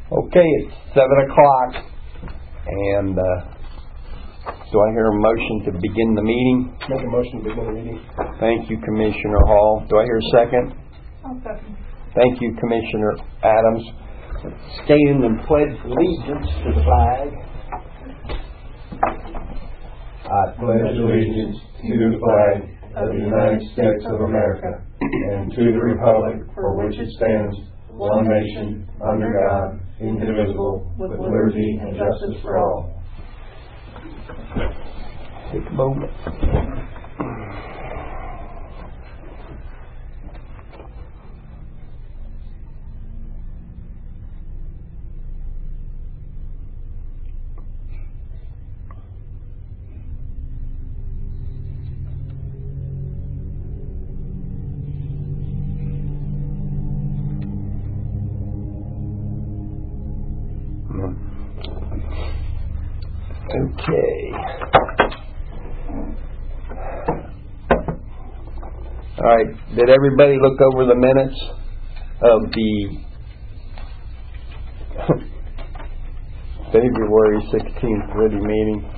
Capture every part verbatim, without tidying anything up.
Okay, it's seven o'clock, and uh, do I hear a motion to begin the meeting? Make a motion to begin the meeting. Thank you, Commissioner Hall. Do I hear a second? I'll second. Thank you, Commissioner Adams. Stand and pledge allegiance to the flag. I pledge allegiance to the flag of the United States of America and to the republic for which it stands, one nation, under God, indivisible, with liberty and justice for all. Take a moment. Okay. All right. Did everybody look over the minutes of the February sixteenth committee meeting?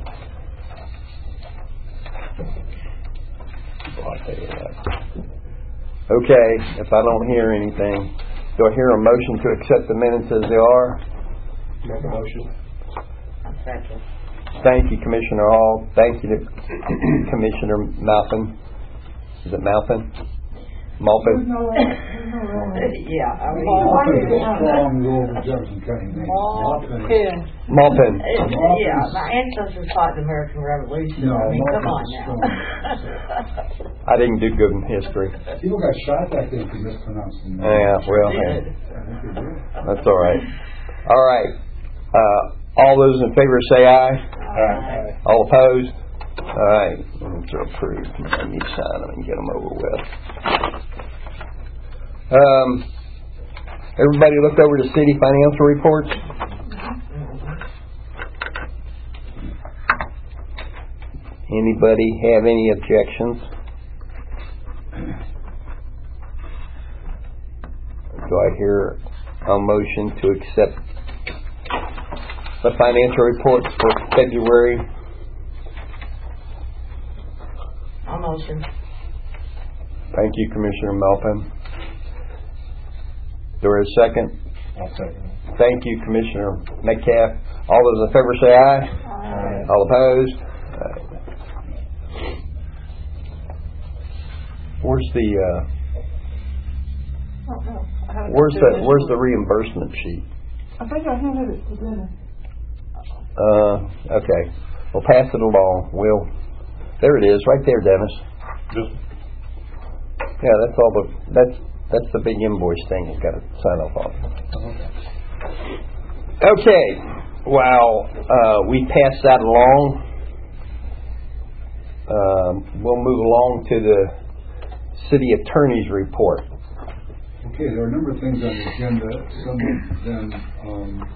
Okay. If I don't hear anything, do I hear a motion to accept the minutes as they are? Make a motion. Second. Thank you, Commissioner Hall. Thank you to Commissioner Malpin. Is it Malpin? Malpin? No, yeah, I'm Strong rule of Jefferson County name. Malpin. Malpin. Yeah, my ancestors fought the American Revolution. No, I mean, come on Malpin's now. I didn't do good in history. People got shot back then for mispronouncing names. Yeah, well, Did. I think they did. that's all right. All right. Uh, all those in favor say aye. Aye. All opposed? All right. Minutes are approved. I need to sign them and get them over with. Um, everybody looked over the city financial reports? Anybody have any objections? Do I hear a motion to accept the financial reports for February? I'll motion. Thank you, Commissioner Malpin. Do I hear a second? I'll second. Thank you, Commissioner Metcalf. All those in favor say aye. Aye. All opposed? Aye. Where's the uh, Oh, no. I haven't where's got the the where's the reimbursement sheet? I think I handed it to Dennis. Uh, okay. Well, pass it along. We'll. There it is, right there, Dennis. Just Yeah, that's all the that's that's the big invoice thing you got to sign off on. Okay. Well, uh, we pass that along. Um, we'll move along to the city attorney's report. Okay, there are a number of things on the agenda. Some of them um,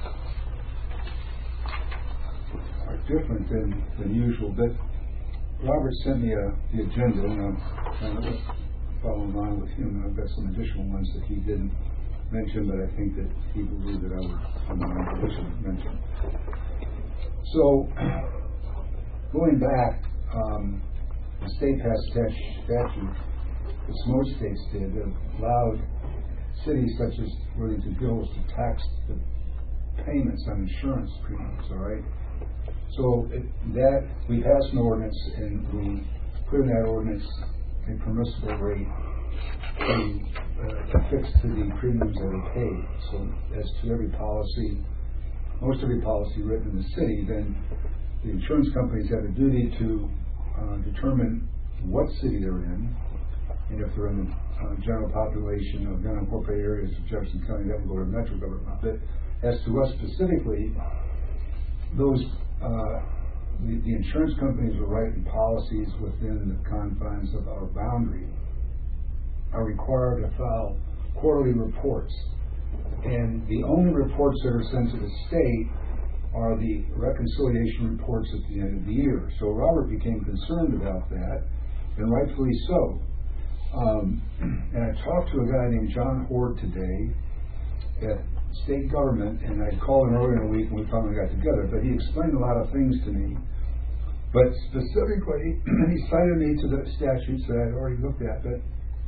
are different than, than usual, but Robert sent me a, the agenda, and I'm trying to follow along with him. I've got some additional ones that he didn't mention, but I think that he believed that I would um, additionally mention. So, going back, um, the state passed statute, as most states did, that allowed cities such as Worthington Hills to tax the payments on insurance premiums, all right? So it, that, we passed an ordinance and we put in that ordinance a permissible rate to, uh, affixed to the premiums that are paid. So as to every policy, most every policy written in the city, then the insurance companies have a duty to uh, determine what city they're in, and if they're in the uh, general population of unincorporated areas of Jefferson County, that will go to metro government. But as to us specifically, those uh, the, the insurance companies are writing policies within the confines of our boundary are required to file quarterly reports, and the only reports that are sent to the state are the reconciliation reports at the end of the year. So Robert became concerned about that, and rightfully so. Um, and I talked to a guy named John Horde today at state government, and I called him earlier in the week and we finally got together, but he explained a lot of things to me. But specifically, he cited me to the statutes that I had already looked at, but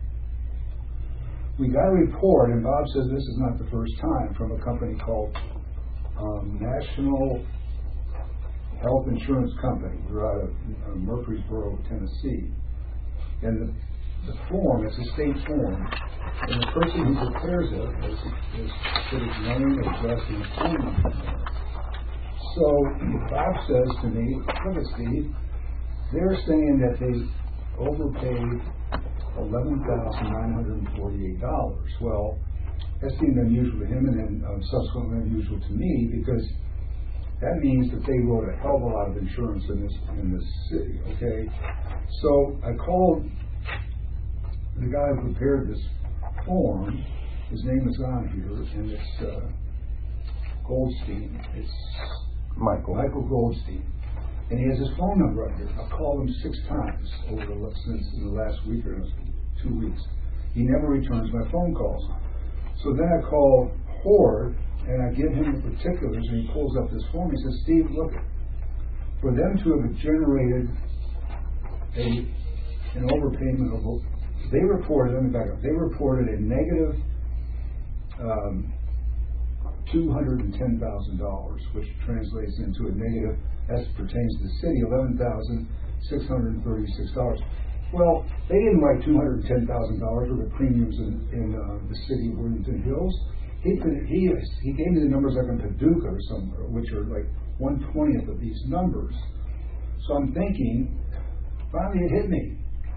we got a report, and Bob says this is not the first time, from a company called um, National Health Insurance Company. They're out of uh, Murfreesboro, Tennessee. And the, the form, it's a state form, and the person who prepares it has, has put his name, address, and phone number. So Bob says to me, look at Steve, they're saying that they overpaid eleven thousand nine hundred forty-eight dollars. Well, that seemed unusual to him and then uh, subsequently unusual to me, because that means that they wrote a hell of a lot of insurance in this in this city, okay? So I called the guy who prepared this form. His name is on here, and it's uh, Goldstein. It's Michael. Michael Goldstein. And he has his phone number right here. I've called him six times over the since in the last week or two weeks. He never returns my phone calls. So then I call Horde, and I give him the particulars, and he pulls up this form. He says, Steve, look, for them to have generated a an overpayment of, they reported, let me back up, they reported a negative um, two hundred ten thousand dollars, which translates into a negative, as pertains to the city, eleven thousand six hundred thirty-six dollars. Well, they didn't write two hundred ten thousand dollars worth of premiums in, in uh, the city of Worthington Hills. He, could, he, he gave me the numbers like in Paducah or somewhere, which are like one twentieth of these numbers. So I'm thinking, finally it hit me.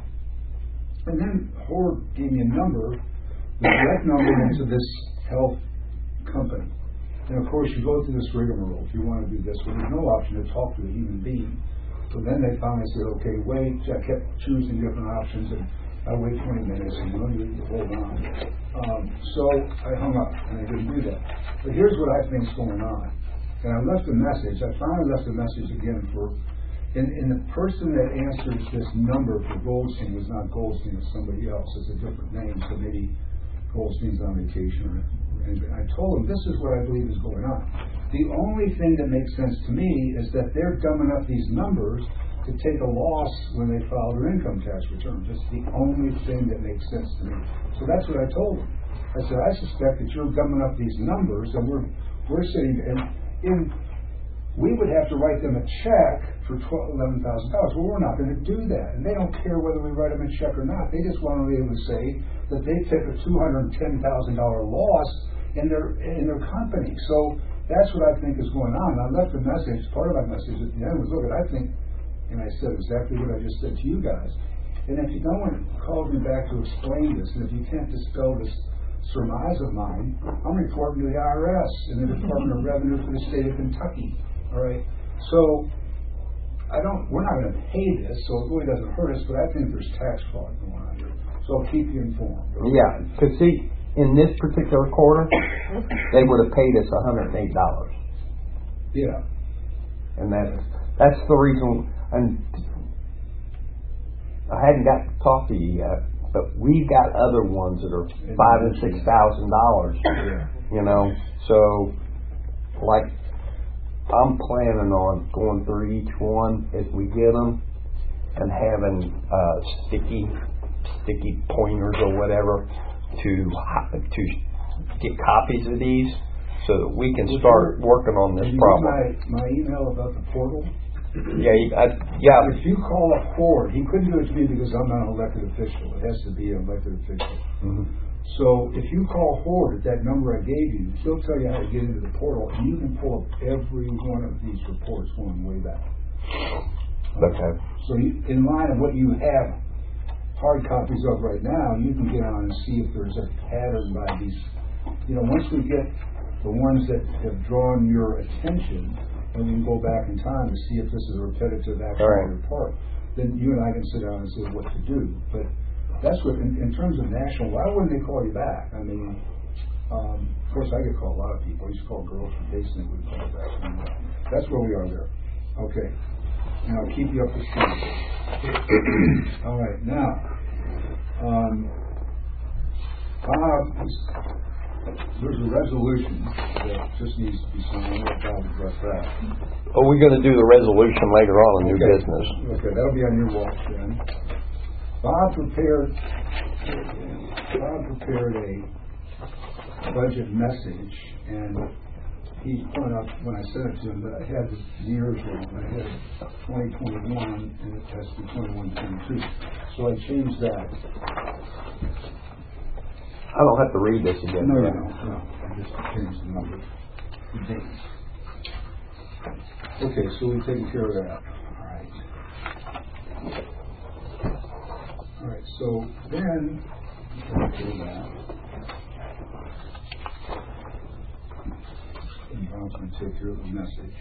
And then Horde gave me a number, the direct number into this health company. And of course, you go through this rigmarole if you want to do this, when there's no option to talk to a human being. So then they finally said, okay, wait. I kept choosing different options, and I wait twenty minutes, and let me hold on. Um, so I hung up, and I didn't do that. But here's what I think is going on. And I left a message. I finally left a message again for, and, and the person that answers this number for Goldstein was not Goldstein, it's somebody else. It's a different name, so maybe Goldstein's on vacation or anything. I told him, this is what I believe is going on. The only thing that makes sense to me is that they're dumbing up these numbers to take a loss when they file their income tax return. That's the only thing that makes sense to me. So that's what I told him. I said, I suspect that you're dumbing up these numbers, and we're we're sitting and in we would have to write them a check for twelve, eleven thousand dollars. Well, we're not going to do that, and they don't care whether we write them a check or not. They just want to be able to say that they took a two hundred ten thousand dollar loss in their in their company. So that's what I think is going on. I left a message. Part of my message at the end was, look, I think, and I said exactly what I just said to you guys. And if no one calls me back to explain this, and if you can't dispel this surmise of mine, I'm reporting to the I R S and the Department of Revenue for the state of Kentucky. All right. So I don't. We're not going to pay this, so it really doesn't hurt us. But I think there's tax fraud going on here. So I'll keep you informed. Okay? Yeah, because see, in this particular quarter, they would have paid us one hundred eight dollars. Yeah. And that's that's the reason. And I hadn't got to talk to you yet, but we've got other ones that are five and six thousand dollars. Yeah. You know, so like I'm planning on going through each one as we get them and having uh, sticky sticky pointers or whatever to to get copies of these so that we can start working on this Did you problem. get my, my email about the portal? Yeah, you- I, yeah. If you call a Ford, he couldn't do it to me because I'm not an elected official. It has to be an elected official. Mm-hmm. So if you call Ford at that number I gave you, he'll tell you how to get into the portal, and you can pull up every one of these reports going way back. Okay. So you, in line of what you have hard copies of right now, you can get on and see if there's a pattern by these. You know, once we get the ones that have drawn your attention, and we can go back in time to see if this is a repetitive action Right. on your part, then you and I can sit down and say what to do. But that's what, in, in terms of national, why wouldn't they call you back? I mean, um, of course, I get called a lot of people. I used to call girls from Basin that would call back. And, uh, that's where we are there. Okay. And I'll keep you up to speed. All right. Now, um, Bob is there's a resolution that just needs to be signed. I'll let Bob address that. Are we gonna do the resolution later on in new Okay. business? Okay, that'll be on your watch then. Bob prepared, Bob prepared a budget message, and he pointed out when I sent it to him that I had the years wrong. I had twenty twenty-one and it has to be twenty-one twenty-two. So I changed that. I don't have to read this again. No, do no, I? no, no. I just changed the numbers, the dates. Okay, so we've taken care of that. All right. All right, so then, do that. And Bob's going to take care of the message.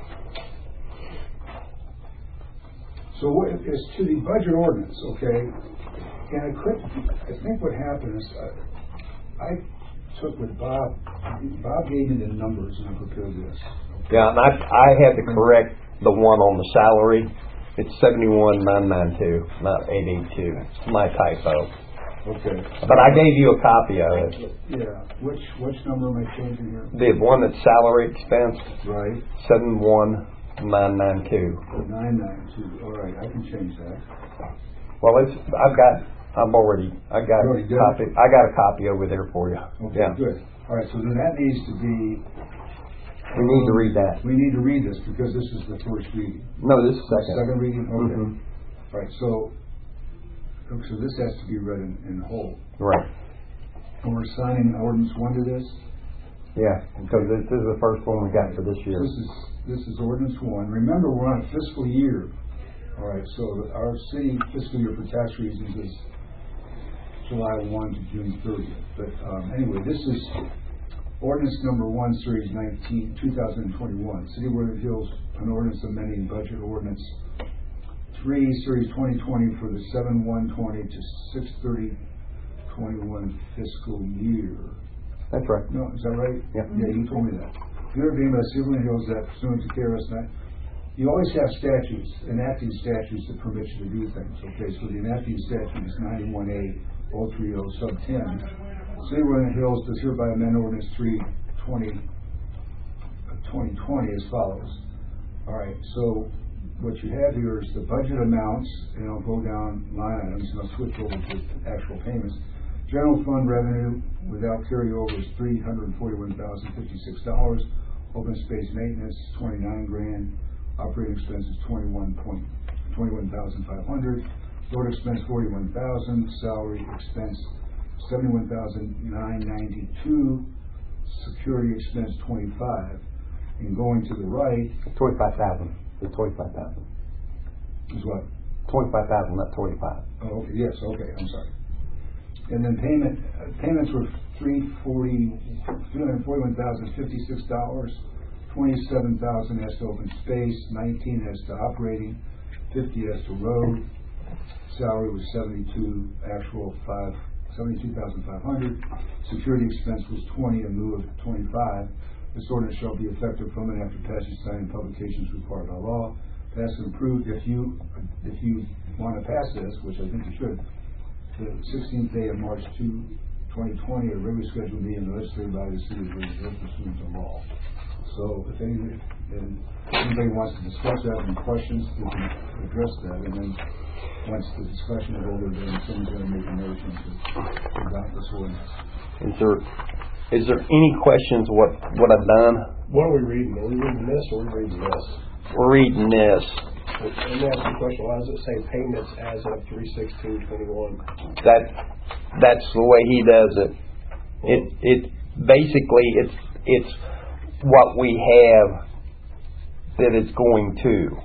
So what is to the budget ordinance, okay? And I could, I think what happened is, uh, I took with Bob, Bob gave me the numbers and I prepared this. Yeah, and I, I had to correct the one on the salary. It's seventy-one nine ninety-two, not eight eighty-two. It's my typo. Okay. But I gave you a copy of it. Yeah, which, which number am I changing here? The one that's salary expense, Right, seventy-one nine ninety-two. nine nine two, all right, I can change that. Well, it's, I've got, I'm already, I got You a already did? copy, I got a copy over there for you. Okay, Yeah. good. All right, so then that needs to be. We need to read that. We need to read this because this is the first reading. No, this is second. Second reading, okay. Mhm. All right, so, so this has to be read in, in whole. Right. And we're signing ordinance one to this? Yeah, because this is the first one we got for this year. This is, this is ordinance one. Remember, we're on a fiscal year. All right, so the- our city fiscal year for tax reasons is July first to June thirtieth. But um, anyway, this is ordinance number one, series nineteen, two thousand twenty-one. City of Woodland Hills, an ordinance amending budget ordinance three, series twenty twenty for the seven one twenty to six thirty twenty-one fiscal year. That's right. No, is that right? Yeah. Yeah, you told me that. You're being by City of Woodland Hills that pursuant to K R S nine. You always have statutes, enacting statutes that permit you to do things. Okay, so the enacting statute is ninety-one A oh three oh sub ten. City of Woodland Hills does hereby amend ordinance three twenty twenty twenty as follows. All right, so what you have here is the budget amounts, and I'll go down line items, and I'll switch over to actual payments. General fund revenue without carryover is three hundred forty-one thousand fifty-six dollars. Open space maintenance twenty-nine grand. Operating expenses twenty-one point twenty-one thousand five hundred. Road expense forty-one thousand. Salary expense seventy-one thousand nine ninety-two. Security expense twenty-five. And going to the right Twenty-five thousand. It's twenty-five thousand. is what? Twenty-five thousand, not twenty-five. Oh, okay, yes, okay, I'm sorry. And then payment, uh, payments were three forty, three hundred forty-one thousand fifty-six dollars, twenty-seven thousand as to open space, nineteen as to operating, fifty as to road. Salary was seventy-two, actual five, seventy-two thousand five hundred. Security expense was twenty in lieu of twenty-five. This ordinance shall be effective from and after passage, signing publications required by law. Passed and approved if you, if you want to pass this, which I think you should. The sixteenth day of March twenty twenty, a regular scheduled meeting of the legislative body of the city of Woodland Hills pursuant to law. So if any, if anybody wants to discuss that, any questions, we can address that. And then once the discussion is over, then someone's going to make a motion to adopt this ordinance. Is there, is there any questions what, what I've done? what are we reading? Are we reading this or are we reading this? We're reading this. Let me ask you a question. Why does it say payments as of three sixteen twenty-one? That, that's the way he does it. It, it, basically, it's, it's what we have that it's going to,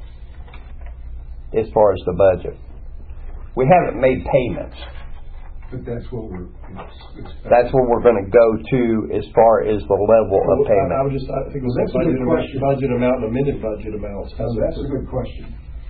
as far as the budget. We haven't made payments. But that's what we're expecting. That's what we're going to go to as far as the level of Well, I, I payment. was just, I think it was Well, that's a budget good amount, question. budget amount and amended budget amounts. Uh, that's a good question.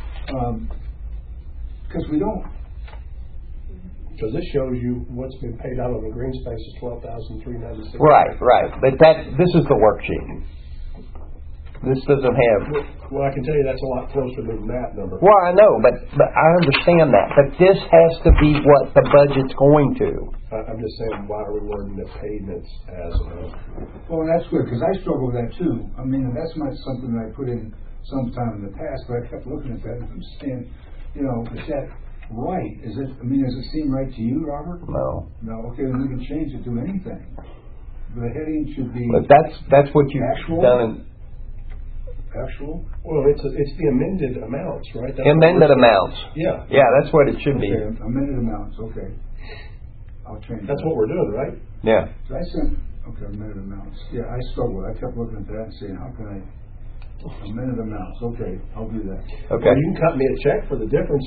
Because we don't, Because this shows you what's been paid out on the green space is twelve thousand three ninety-six. Right, right. But that, this is the worksheet. This doesn't have, Well, I can tell you that's a lot closer than that number. well, I know, but, but I understand that. But this has to be what the budget's going to. I- I'm just saying, why are we wording the payments as of? Well, that's good, because I struggle with that too. I mean, that's not something that I put in sometime in the past, but I kept looking at that and saying, you know, is that right? Is it, I mean, does it seem right to you, Robert? No. No, okay, then we can change it to anything. The heading should be But that's, that's what you've Actual? done in actual. Well, it's, it's the amended amounts, right? That's what amended we're saying. amounts. Yeah, Yeah, that's what it should be. Okay, amended amounts, okay. I'll change that's that. what we're doing, right? Yeah. So I sent, okay, amended amounts. Yeah, I struggled. I kept looking at that and saying, how can I, amended amounts, okay, I'll do that. Okay. Well, you can cut me a check for the difference.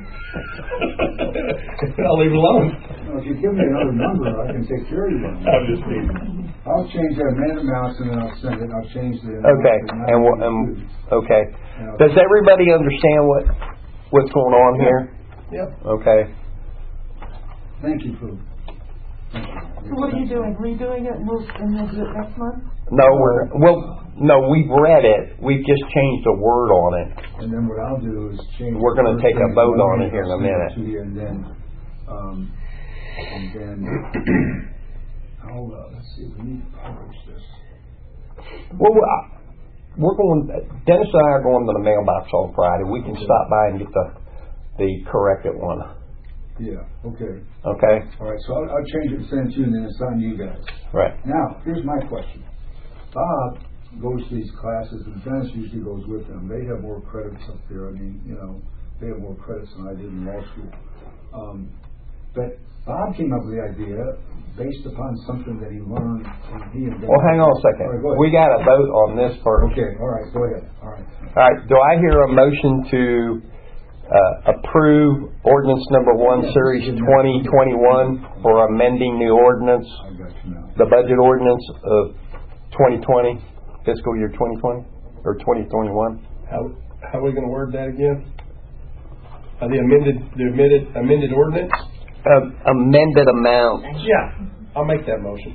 I'll leave it alone. Well, if you give me another number, I can take care of you. I'm just kidding. I'll change that amended amounts and then I'll send it, I'll change the. Okay, and, we'll- um, okay. Does everybody understand what, what's going on here? Yeah. Okay. Thank you for. So what are you doing? Redoing it and we'll, and we'll do it next month? No, we're, well, no, we've read it. We've just changed a word on it. And then what I'll do is change. We're gonna the take a first vote thing, on it here in a I'll send minute. to you, and then, um, and then, I'll, uh, let's see, we need to publish this. Well, I- we're going, Dennis and I are going to the mailbox on Friday. We can stop by and get the, the corrected one. Yeah, okay. Okay? All right, so I'll, I'll change it and send it to you, and then it's on you guys. Right. Now, here's my question. Bob goes to these classes, and Dennis usually goes with them. They have more credits up there. I mean, you know, they have more credits than I did in law school. Um, but Bob came up with the idea based upon something that he learned when he and Well, hang on a second. All right, go ahead. We got to vote on this first. Okay, all right, go ahead. All right. All right. Do I hear a motion to uh, approve ordinance number one, series twenty twenty-one, for amending the ordinance, I got you now. the budget ordinance of twenty twenty, fiscal year twenty twenty, or twenty twenty-one? How, how are we gonna word that again? Uh, the amended, the amended, amended ordinance? Uh, amended amount. Yeah, I'll make that motion.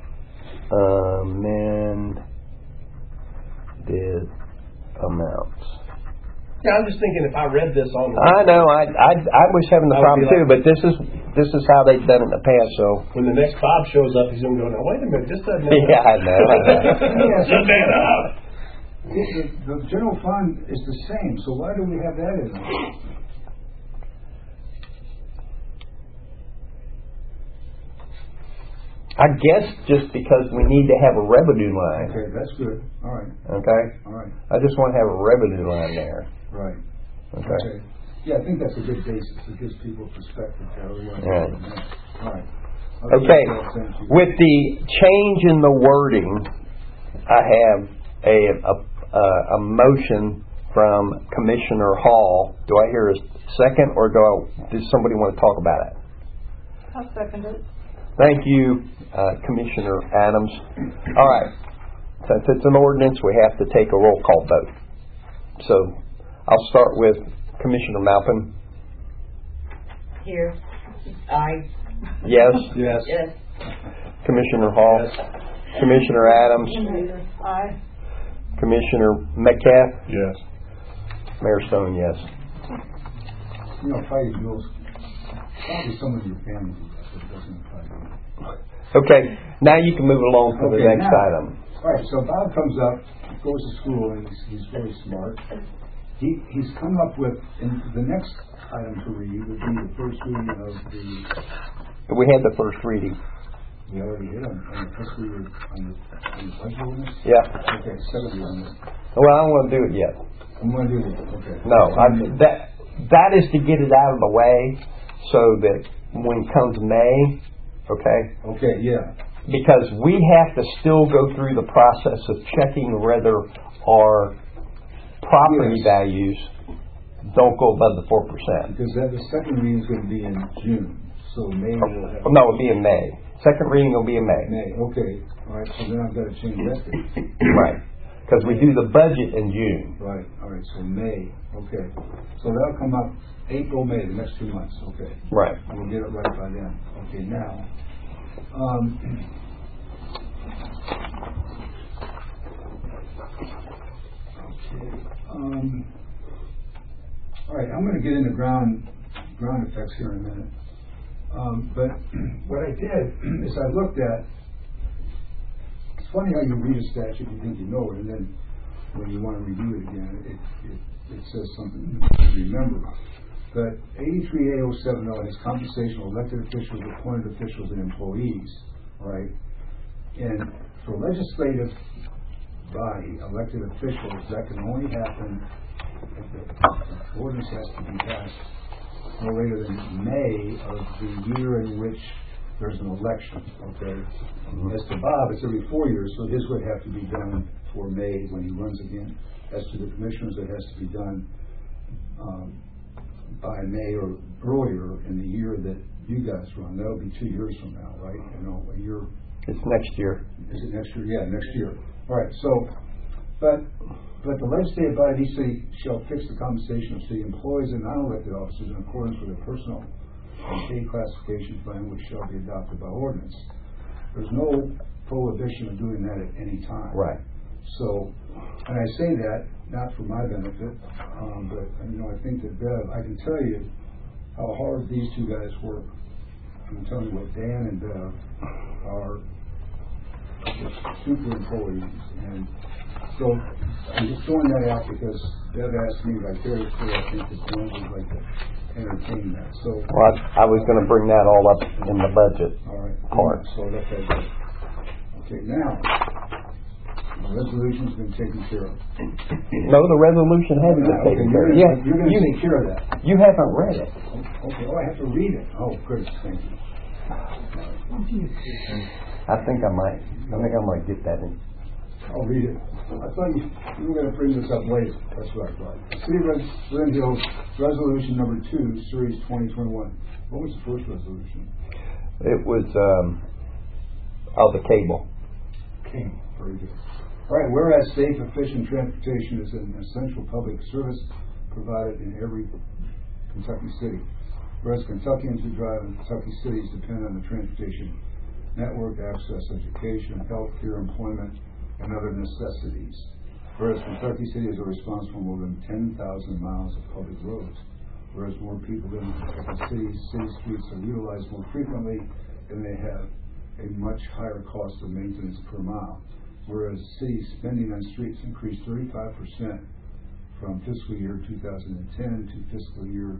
Amended amounts. Yeah, I'm just thinking if I read this on. I know. I, I, I was having the I would problem be too, like- but this is this is how they've done it in the past. So When the next Bob shows up, he's gonna go, now wait a minute, this doesn't. add Yeah, up." I know, I know. Doesn't add up. It, it, the general fund is the same, so why do we have that in there? I guess just because we need to have a revenue line. Okay, that's good. All right, Okay, all right, I just want to have a revenue line there. right. Okay. Okay. Yeah, I think that's a good basis. It gives people perspective. How we want to Right. do it. All right. I'll Okay. get that sent to you. With the change in the wording, I have a a, a, a motion from Commissioner Hall. Do I hear a second, or do I, does somebody want to talk about it? I'll second it. Thank you, uh, Commissioner Adams. All right. Since it's an ordinance, we have to take a roll call vote. So I'll start with Commissioner Malpin. Here. Aye. Yes. Yes. Yes. Commissioner Hall. Yes. Commissioner Adams. Aye. Commissioner Metcalf. Yes. Mayor Stone, yes. You know, fighting bills, probably some of your family do that, but it doesn't apply to you. Okay, now you can move along to the Okay, next now- item. All right, so Bob comes up, goes to school, and he's, he's really smart. He, he's come up with, and the next item to read would be the first reading of the, We had the first reading. we already hit on, on the fiscal year, on the, on the budget ordinance? Yeah. Okay, seventy on this. Well, I don't want to do it yet. I'm gonna do that, okay. No, I, that that is to get it out of the way so that when comes May, okay, Okay, yeah, because we have to still go through the process of checking whether our property Yes. values don't go above the four percent. because that, the second reading is gonna be in June, so May will have. No, it'll be in May. Second reading will be in May. May, okay, all right, so then I've gotta change that date. Right. Because we do the budget in June. Right, all right, so May, okay. So that'll come up April, May, the next two months, okay. Right. We'll get it right by then. Okay, now, um, Um, all right, I'm going to get into ground ground effects here in a minute. Um, but what I did is I looked at. It's funny how you read a statute, you think you know it, and then when you want to review it again, it it, it says something to remember. But eighty-three A oh seven oh has compensation of elected officials, appointed officials, and employees. All right, and for legislative body, elected officials, that can only happen if the ordinance has to be passed no later than May of the year in which there's an election. Okay. Mm-hmm. As to Bob, it's every four years, so his would have to be done for May when he runs again. As to the commissioners, it has to be done um, by May or earlier in the year that you guys run. That'll be two years from now, right? You know, a year. It's next year. Is it next year? Yeah, next year. All right. So, but but the legislative body of each city shall fix the compensation of city employees and non-elected officers in accordance with their personal and pay classification plan, which shall be adopted by ordinance. There's no prohibition of doing that at any time. Right. So, and I say that not for my benefit, um, but you know, I think that Bev, I can tell you how hard these two guys work. I'm telling you what Dan and Bev are just super employees, and so I'm just throwing that out because Bev asked me vicariously. I think that Dan would like to entertain that. So, well, I, I was going to bring that all up in the budget all right, part. So that's okay. Okay, now. The resolution's been taken care of. No, the resolution hasn't been taken care of. Yeah, Yeah, you're going to you, take care of that. You haven't read it. Okay, oh, I have to read it. Oh, good, thank you. I think I might. I think I might get that in. I'll read it. I thought you, you were going to bring this up later. That's what I thought. City of Lynn Hills, resolution number two, series twenty twenty-one. What was the first resolution? It was um, oh, the cable. Okay, very good. All right, whereas safe, efficient transportation is an essential public service provided in every Kentucky city. Whereas Kentuckians who drive in Kentucky cities depend on the transportation network, access, education, health care, employment, and other necessities. Whereas Kentucky cities are responsible for more than ten thousand miles of public roads. Whereas more people live in Kentucky cities, city streets are utilized more frequently, and they have a much higher cost of maintenance per mile. Whereas city spending on streets increased thirty-five percent from fiscal year two thousand ten to fiscal year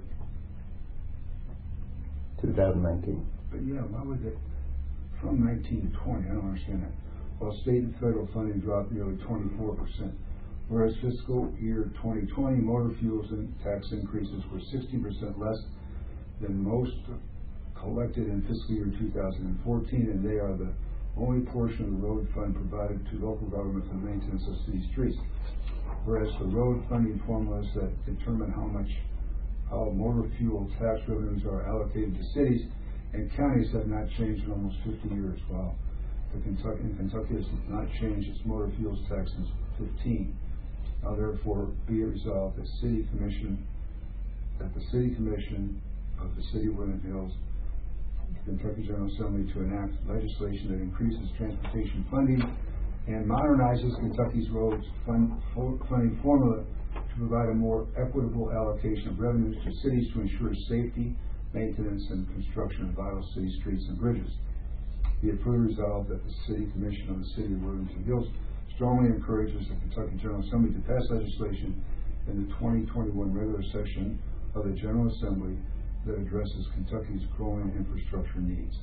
twenty nineteen. But yeah, why would they? From nineteen to twenty, I don't understand that. While state and federal funding dropped nearly twenty-four percent. Whereas fiscal year twenty twenty motor fuels and tax increases were sixteen percent less than most collected in fiscal year two thousand fourteen, and they are the only portion of the road fund provided to local government for maintenance of city streets. Whereas the road funding formulas that determine how much how motor fuel tax revenues are allocated to cities and counties have not changed in almost fifty years. While the Kentucky, in Kentucky has not changed its motor fuels tax since fifteen. Now therefore be it resolved that city commission that the city commission of the city of Woodland Hills, Kentucky General Assembly, to enact legislation that increases transportation funding and modernizes Kentucky's roads fund, funding formula to provide a more equitable allocation of revenues to cities to ensure safety, maintenance, and construction of vital city streets and bridges. Be it further resolved that the City Commission of the City of Wilmington Hills strongly encourages the Kentucky General Assembly to pass legislation in the twenty twenty-one regular session of the General Assembly that addresses Kentucky's growing infrastructure needs.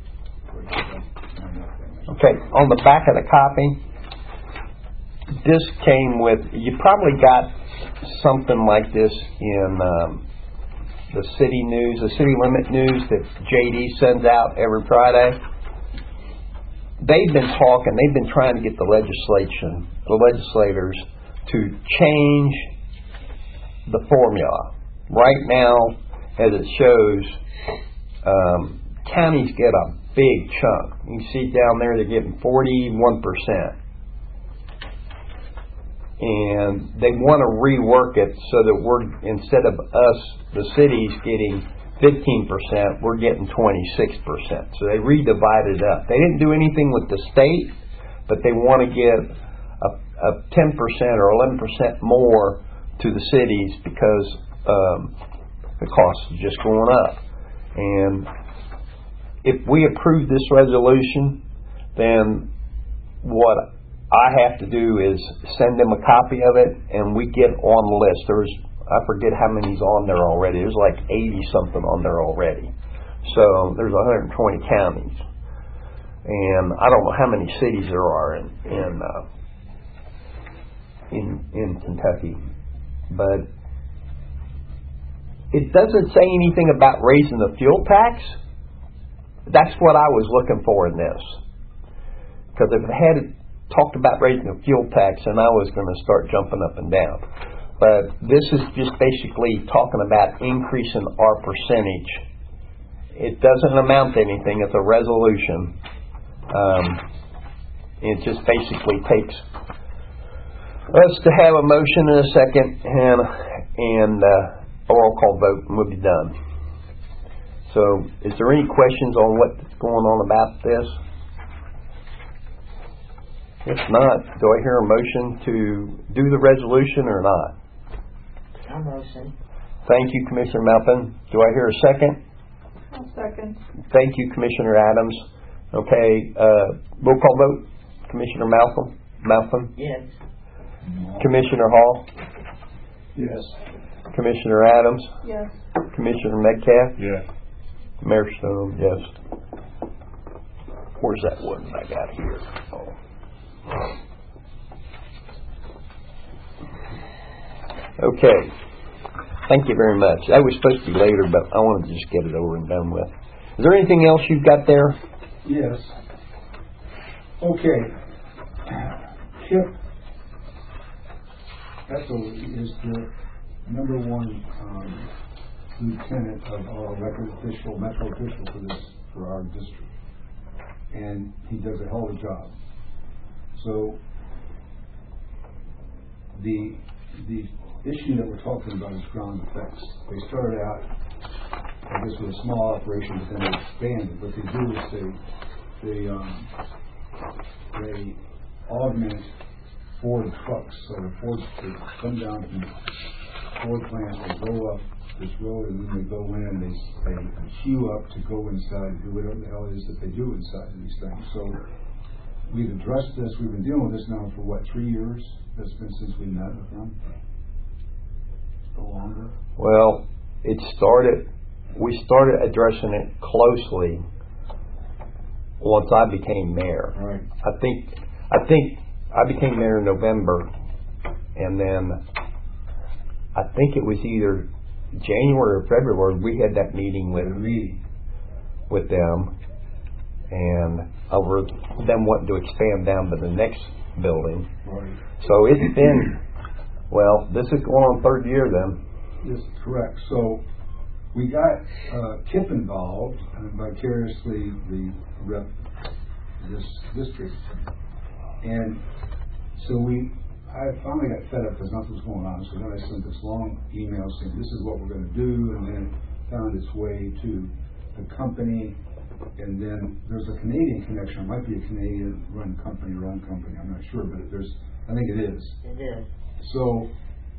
Okay, on the back of the copy, this came with, you probably got something like this in um, the city news, the city limit news that J D sends out every Friday. They've been talking, they've been trying to get the legislation, the legislators to change the formula. Right now, as it shows, um, counties get a big chunk. You see down there they're getting forty-one percent. And they want to rework it so that we're, instead of us, the cities, getting fifteen percent, we're getting twenty-six percent. So they redivided it up. They didn't do anything with the state, but they want to get a, a ten percent or eleven percent more to the cities because um, the cost is just going up. And if we approve this resolution, then what I have to do is send them a copy of it, and we get on the list. There's, I forget how many's on there already. There's like eighty something on there already. So there's one hundred twenty counties, and I don't know how many cities there are in in uh, in, in Kentucky, but it doesn't say anything about raising the fuel tax. That's what I was looking for in this, because if it had talked about raising the fuel tax, then I was going to start jumping up and down. But this is just basically talking about increasing our percentage. It doesn't amount to anything. It's a resolution. Um, it just basically takes us to have a motion in a second and and uh, a roll call vote, and we'll be done. So, is there any questions on what's going on about this? If not, do I hear a motion to do the resolution or not? A motion. Thank you, Commissioner Malpin. Do I hear a second? I'll second. Thank you, Commissioner Adams. Okay, uh, roll call vote. Commissioner Malcolm, Malpin. Yes. Commissioner Hall. Yes. Commissioner Adams. Yes. Commissioner Metcalf. Yes. Mayor Stone, yes. Where's that one I got here? Oh. Okay. Thank you very much. That was supposed to be later, but I wanted to just get it over and done with. Is there anything else you've got there? Yes. Okay. Kip Ethel is the number one um, lieutenant of our elected official, metro official for this, for our district. And he does a hell of a job. So the the issue that we're talking about is ground effects. They started out, I guess, with a small operation, but then they expanded. What they do is they they um, they augment Ford trucks. So the Ford they come down from Ford plants, they go up this road, and then they go in, they they queue up to go inside and do whatever the hell it is that they do inside of these things. So we've addressed this. We've been dealing with this now for what, three years? That's been since we met with them. Or longer. Well, it started. We started addressing it closely once I became mayor. Right. I think. I think I became mayor in November, and then I think it was either January or February we had that meeting with me with them, and over them wanting to expand down to the next building. Right. So it's been, well, this is going on third year then. Yes, correct. So we got uh, Kip involved, and vicariously the rep this district, and so we. I finally got fed up because nothing was going on, so then I sent this long email saying this is what we're going to do, and then it found its way to the company, and then there's a Canadian connection. It might be a Canadian-run company or owned company. I'm not sure, but there's. I think it is. It is. So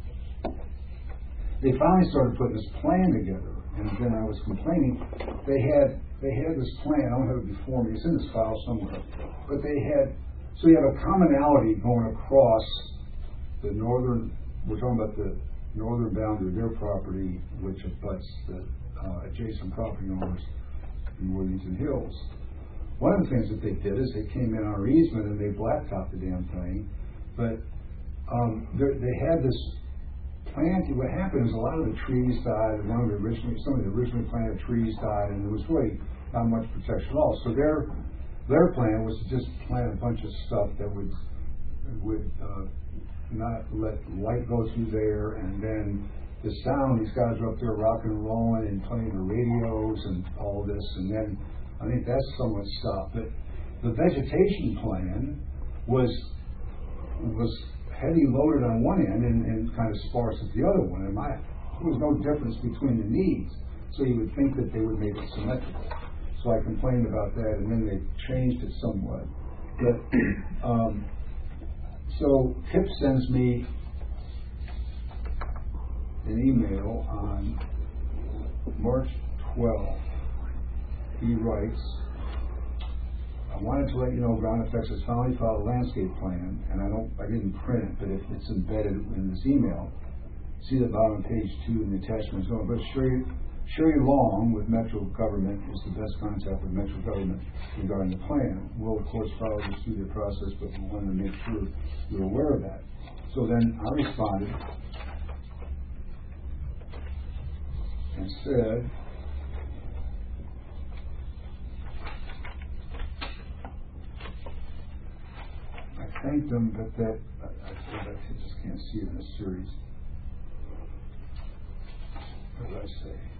they finally started putting this plan together, and then I was complaining. They had they had this plan. I don't have it before me. It's in this file somewhere. But they had so you have a commonality going across the northern. We're talking about the northern boundary of their property, which abuts the uh, adjacent property owners in Worthington Hills. One of the things that they did is they came in on our easement and they blacktopped the damn thing. But um, they had this planting. What happened is a lot of the trees died. One of the originally, some of the originally planted trees died, and there was really not much protection at all. So their their plan was to just plant a bunch of stuff that would would uh, not let light go through there, and then the sound. These guys are up there rocking and rolling and playing the radios and all this, and then I think that's somewhat stopped. But the vegetation plan was. was heavy loaded on one end and, and kind of sparse at the other one. And my, there was no difference between the needs. So you would think that they would make it symmetrical. So I complained about that, and then they changed it somewhat. But um, So Kip sends me an email on March twelfth. He writes, I wanted to let you know Ground Effects has finally filed a landscape plan, and I don't, I didn't print it, but it, it's embedded in this email. See the bottom of page two in the attachment is going, but Sherry, Sherry Long with Metro Government is the best contact with Metro Government regarding the plan. We'll of course follow the studio process, but we wanted to make sure you're aware of that. So then I responded and said, I thanked them, but that I, I, I just can't see it in this series. What did I say?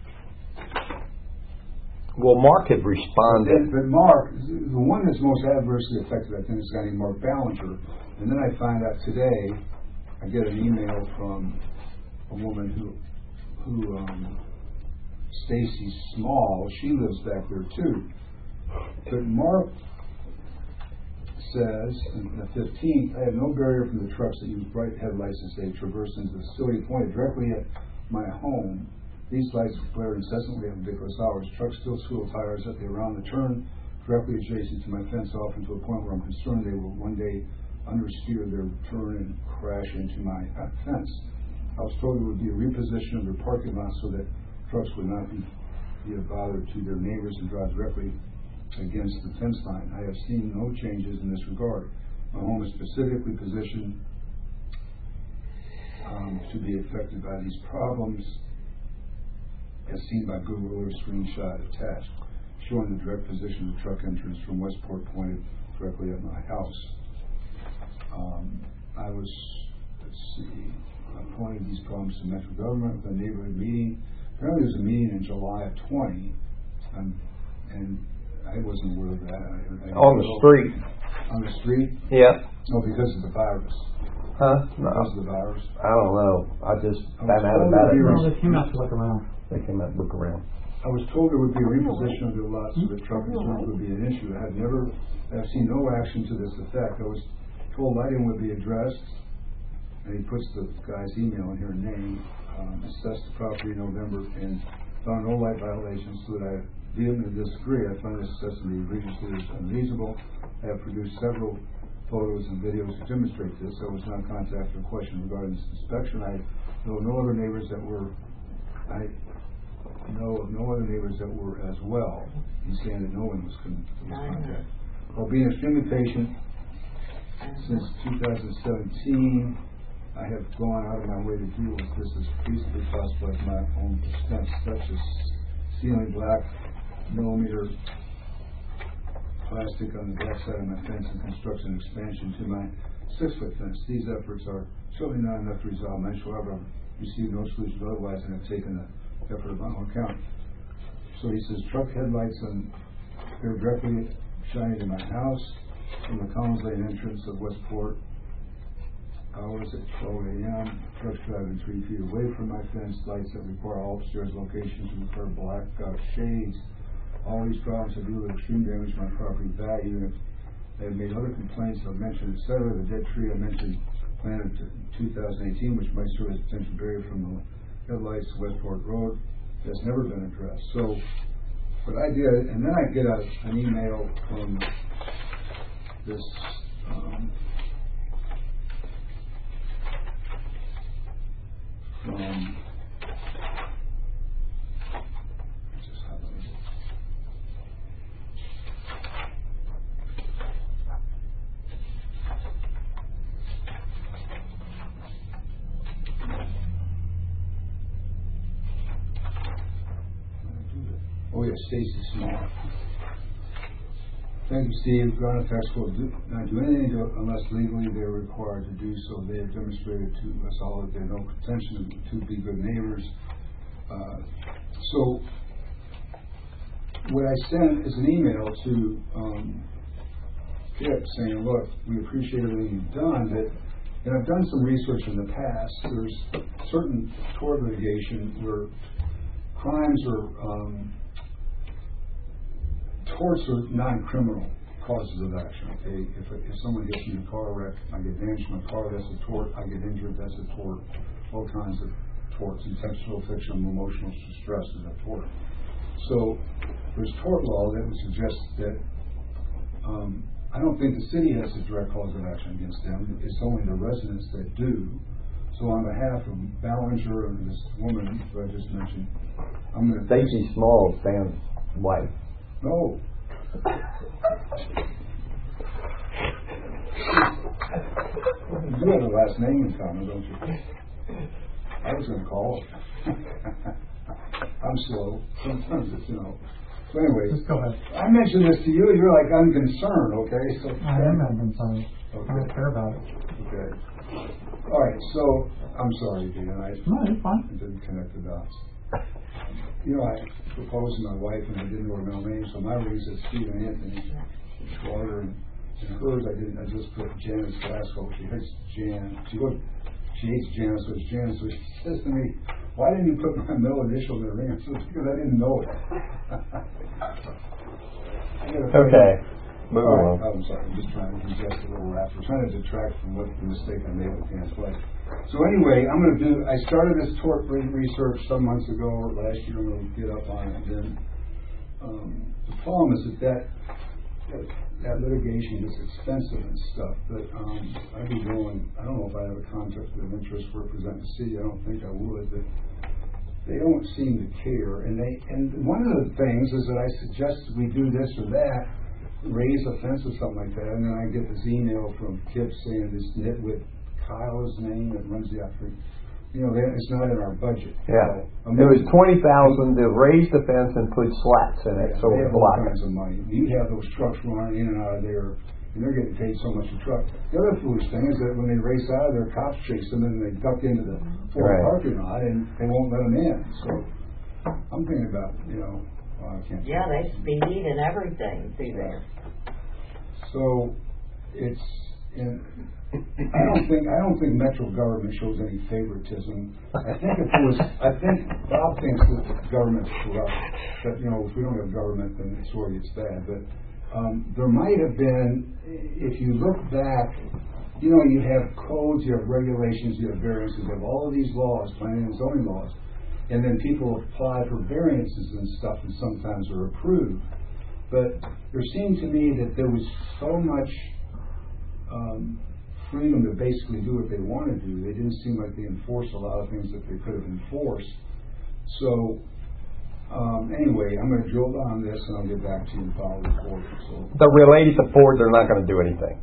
Well, Mark had responded. But, but Mark, the one that's most adversely affected, I think, is a guy named Mark Ballinger. And then I find out today, I get an email from a woman who, who, um, Stacy Small. She lives back there too. But Mark says, on the fifteenth, I have no barrier from the trucks that use bright headlights as they traverse into the facility pointed directly at my home. These lights flare incessantly at ridiculous hours. Trucks still swivel tires as they round the turn directly adjacent to my fence, often to a point where I'm concerned they will one day understeer their turn and crash into my uh, fence. I was told there would be a reposition of their parking lot so that trucks would not be, be a bother to their neighbors and drive directly against the fence line. I have seen no changes in this regard. My home is specifically positioned um, to be affected by these problems, as seen by Google Earth screenshot attached, showing the direct position of the truck entrance from Westport pointed directly at my house. Um, I was, let's see, I pointed these problems to Metro Government with a neighborhood meeting. Apparently there was a meeting in July of twenty, um, and I wasn't aware of that. I, I On the street. On the street? Yeah. No, because of the virus. Huh? No. Because of the virus. I don't know. I just I found out told about it. you No, they came out to look around. They came out and look around. I was told there would be a reposition of the lot so that truck insurance would be an issue. I have never, I've seen no action to this effect. I was told lighting would be addressed, and he puts the guy's email in here, name, um, assessed the property in November, and found no light violations, so that I vehemently disagree. I find this assessment to be egregiously unreasonable. I have produced several photos and videos to demonstrate this. I was not contacted for a question regarding this inspection. I know no other neighbors that were, I know of no other neighbors that were as well. He's saying that no one was, con- was contacted. While being extremely patient since two thousand seventeen, I have gone out of my way to deal with this as feasibly possible at my own expense, such as sealing black millimeter plastic on the back side of my fence and construction expansion to my six-foot fence. These efforts are certainly not enough to resolve my issue. However, I've received no solution otherwise, and have taken the effort of my own account. So he says, truck headlights on, they're directly shining in my house from the Collins Lane entrance of Westport. Hours at twelve a.m. Trucks driving three feet away from my fence. Lights that require all upstairs locations require blackout shades. All these problems have due to extreme damage to my property value. And if they have made other complaints, I've mentioned, et cetera. The dead tree I mentioned planted in two thousand eighteen, which might serve as a potential barrier from the headlights to Westport Road, has never been addressed. So what I did, and then I get a, an email from this um, from just highlight it. Oh yeah, Stacy Small. Thank you, Steve. Ground Effects will do, not do anything to, unless legally they are required to do so. They have demonstrated to us all that they have no pretension to be good neighbors. Uh, so, what I sent is an email to um, Kip saying, look, we appreciate everything you've done, but, and I've done some research in the past. There's certain tort litigation where crimes are, um, torts are non-criminal causes of action, okay? If, if someone hits me in a car wreck, I get damaged in my car, that's a tort. I get injured, that's a tort. All kinds of torts. Intentional affliction, emotional distress is a tort. So there's tort law that would suggest that um, I don't think the city has a direct cause of action against them. It's only the residents that do. So on behalf of Ballinger and this woman who I just mentioned, I'm going to... Stacy Small, Sam's wife. No. You have a last name in common, don't you? I was going to call her. I'm slow. Sometimes it's, you know. So anyway, Just go ahead. I mentioned this to you, and you're like unconcerned, okay? So I am unconcerned. Okay. I don't care about it. Okay. All right, so I'm sorry, Dan. I, No, it's fine. I didn't connect the dots. You know, I proposed to my wife, and I didn't know her middle name, so my ring said Stephen Anthony Schwager, and, and hers I didn't. I just put Janice Glasgow. She hates Jan. She looked. She hates Janice, so it's Janice. So she says to me, "Why didn't you put my middle initial in the ring?" I said, "Because I didn't know it." Okay. Move All right, on. I'm sorry, I'm just trying to digest a little rap. We're trying to detract from what the mistake I made with Dan's wife. So anyway, I'm going to do, I started this tort re- research some months ago, or last year. I'm going to get up on it. And then um, the problem is that that, that that litigation is expensive and stuff, but um, I'd be willing, I don't know if I have a conflict of interest representing the city. I don't think I would, but they don't seem to care. And they and one of the things is that I suggest we do this or that, raise a fence or something like that, and then I get this email from Kip saying this nitwit Kyle is the name that runs the outfit. You know, that, it's not in our budget. Yeah. So, It was twenty thousand to raise the fence and put slats in it, yeah, so they it have all blocked kinds of money. You have those trucks running in and out of there, and they're getting paid so much a truck. The other foolish thing is that when they race out of there, cops chase them and they duck into the Ford Right. parking lot and they won't let them in. So I'm thinking about, you know, well, I can't. Yeah, they speed and everything through there. So it's in, I don't think I don't think Metro government shows any favoritism. I think if it was I think Bob thinks that the government's corrupt. That, you know, if we don't have government, then it's where it gets bad. But um, there might have been, if you look back, you know, you have codes, you have regulations, you have variances, you have all of these laws, planning and zoning laws, and then people apply for variances and stuff, and sometimes are approved. But there seemed to me that there was so much um, freedom to basically do what they want to do. They didn't seem like they enforced a lot of things that they could have enforced. So um, anyway, I'm going to drill down this, and I'll get back to you and follow the report. So The related to Ford, they're not going to do anything.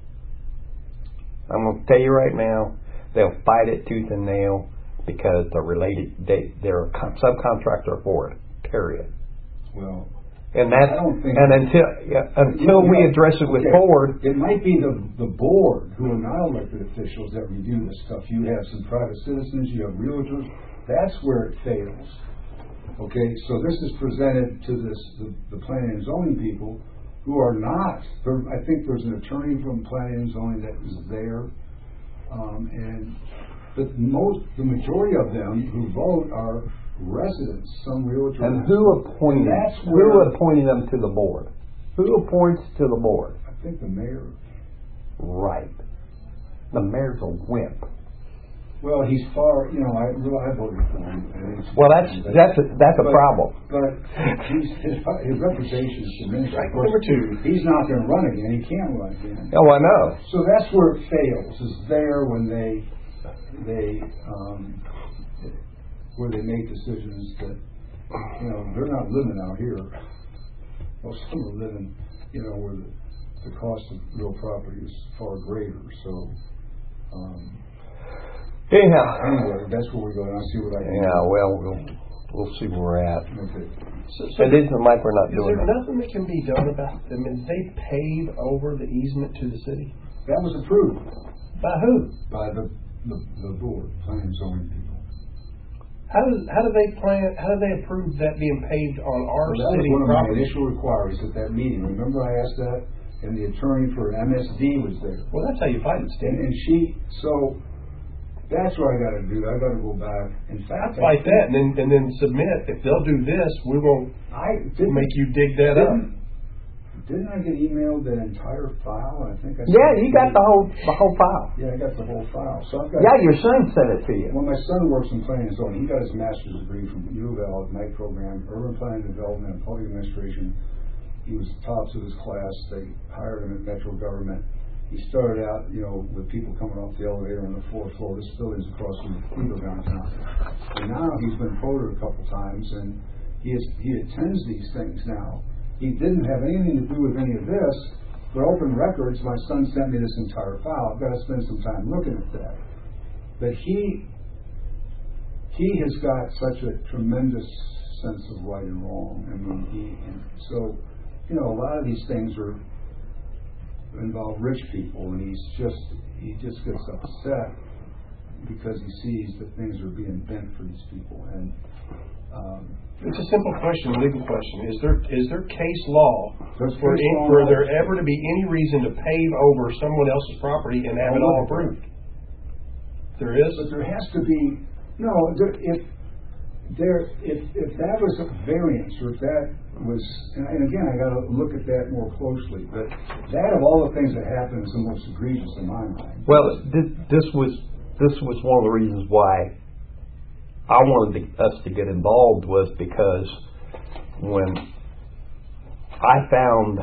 I'm going to tell you right now, they'll fight it tooth and nail because they're related. They they're a con- subcontractor of Ford. Period. well. And that's I don't think- and until yeah, until we address it with Okay. Ford. It might be the the board who are not elected officials that review this stuff. You have some private citizens, you have realtors. That's where it fails. Okay, so this is presented to this the, the planning and zoning people who are not. There, I think there's an attorney from planning and zoning that is there, um, and but most the majority of them who vote are residents, some realtors. And who appointed? That's who where- appointed them to the board? Who appoints to the board? I think the mayor. Right. The mayor's a wimp. Well, he's far, you know, I, well, I voted for him. and it's- Well, that's that's a, that's a but- problem. But he's, his, his reputation is diminished. Right, Of course, number two. he's not going to run again. He can't run again. Oh, I know. So that's where it fails. Is there when they they um, where they make decisions that, you know, they're not living out here. Most of them are living, you know, where the, the cost of real property is far greater. So. Um, Anyhow. Anyway, that's where we're going. I'll see what I can do. Yeah. Well, we'll we'll see where we're at. Okay. So, so It isn't like we're not is doing there it. nothing that can be done about them? I mean, they pave over the easement to the city? That was approved By who? by the, the, the board, planning and zoning people. How does how do they plan? How do they approve that being paved on our Well, that was city one of my property? initial inquiries at that meeting. Remember I asked that? And the attorney for M S D was there. Well, that's how you fight it, And, Steve. and she, so that's what I got to do. I got to go back. In I fact, fight I that and then and then submit. If they'll do this, we won't I didn't make you dig that up. didn't didn't I get emailed that entire file? I think I. Yeah, you got the whole, the whole file. Yeah, I got the whole file. So I've got. Yeah, your son sent it to you. Well, my son works in planning and zoning. He got his master's degree from U of L, night program, urban planning development and public administration. He was tops of his class. They hired him at Metro Government. He started out, you know, with people coming off the elevator on the fourth floor. This building's across from the Cathedral downtown. And now he's been promoted a couple times, and he is, he attends these things now. He didn't have anything to do with any of this, but open records, my son sent me this entire file. I've got to spend some time looking at that. But he, he has got such a tremendous sense of right and wrong. I mean, he, and so, you know, a lot of these things are involve rich people, and he's just he just gets upset because he sees that things are being bent for these people. And um, it's a simple question, a legal question. Is there is there case law There's for, case in, law. for there ever to be any reason to pave over someone else's property and have it all approved? There is? But there has to be no. There, if there if if that was a variance, or if that was, and, and again, I got to look at that more closely. But that, of all the things that happened, is the most egregious in my mind. Well, this, this was this was one of the reasons why I wanted to, us to get involved, was because when I found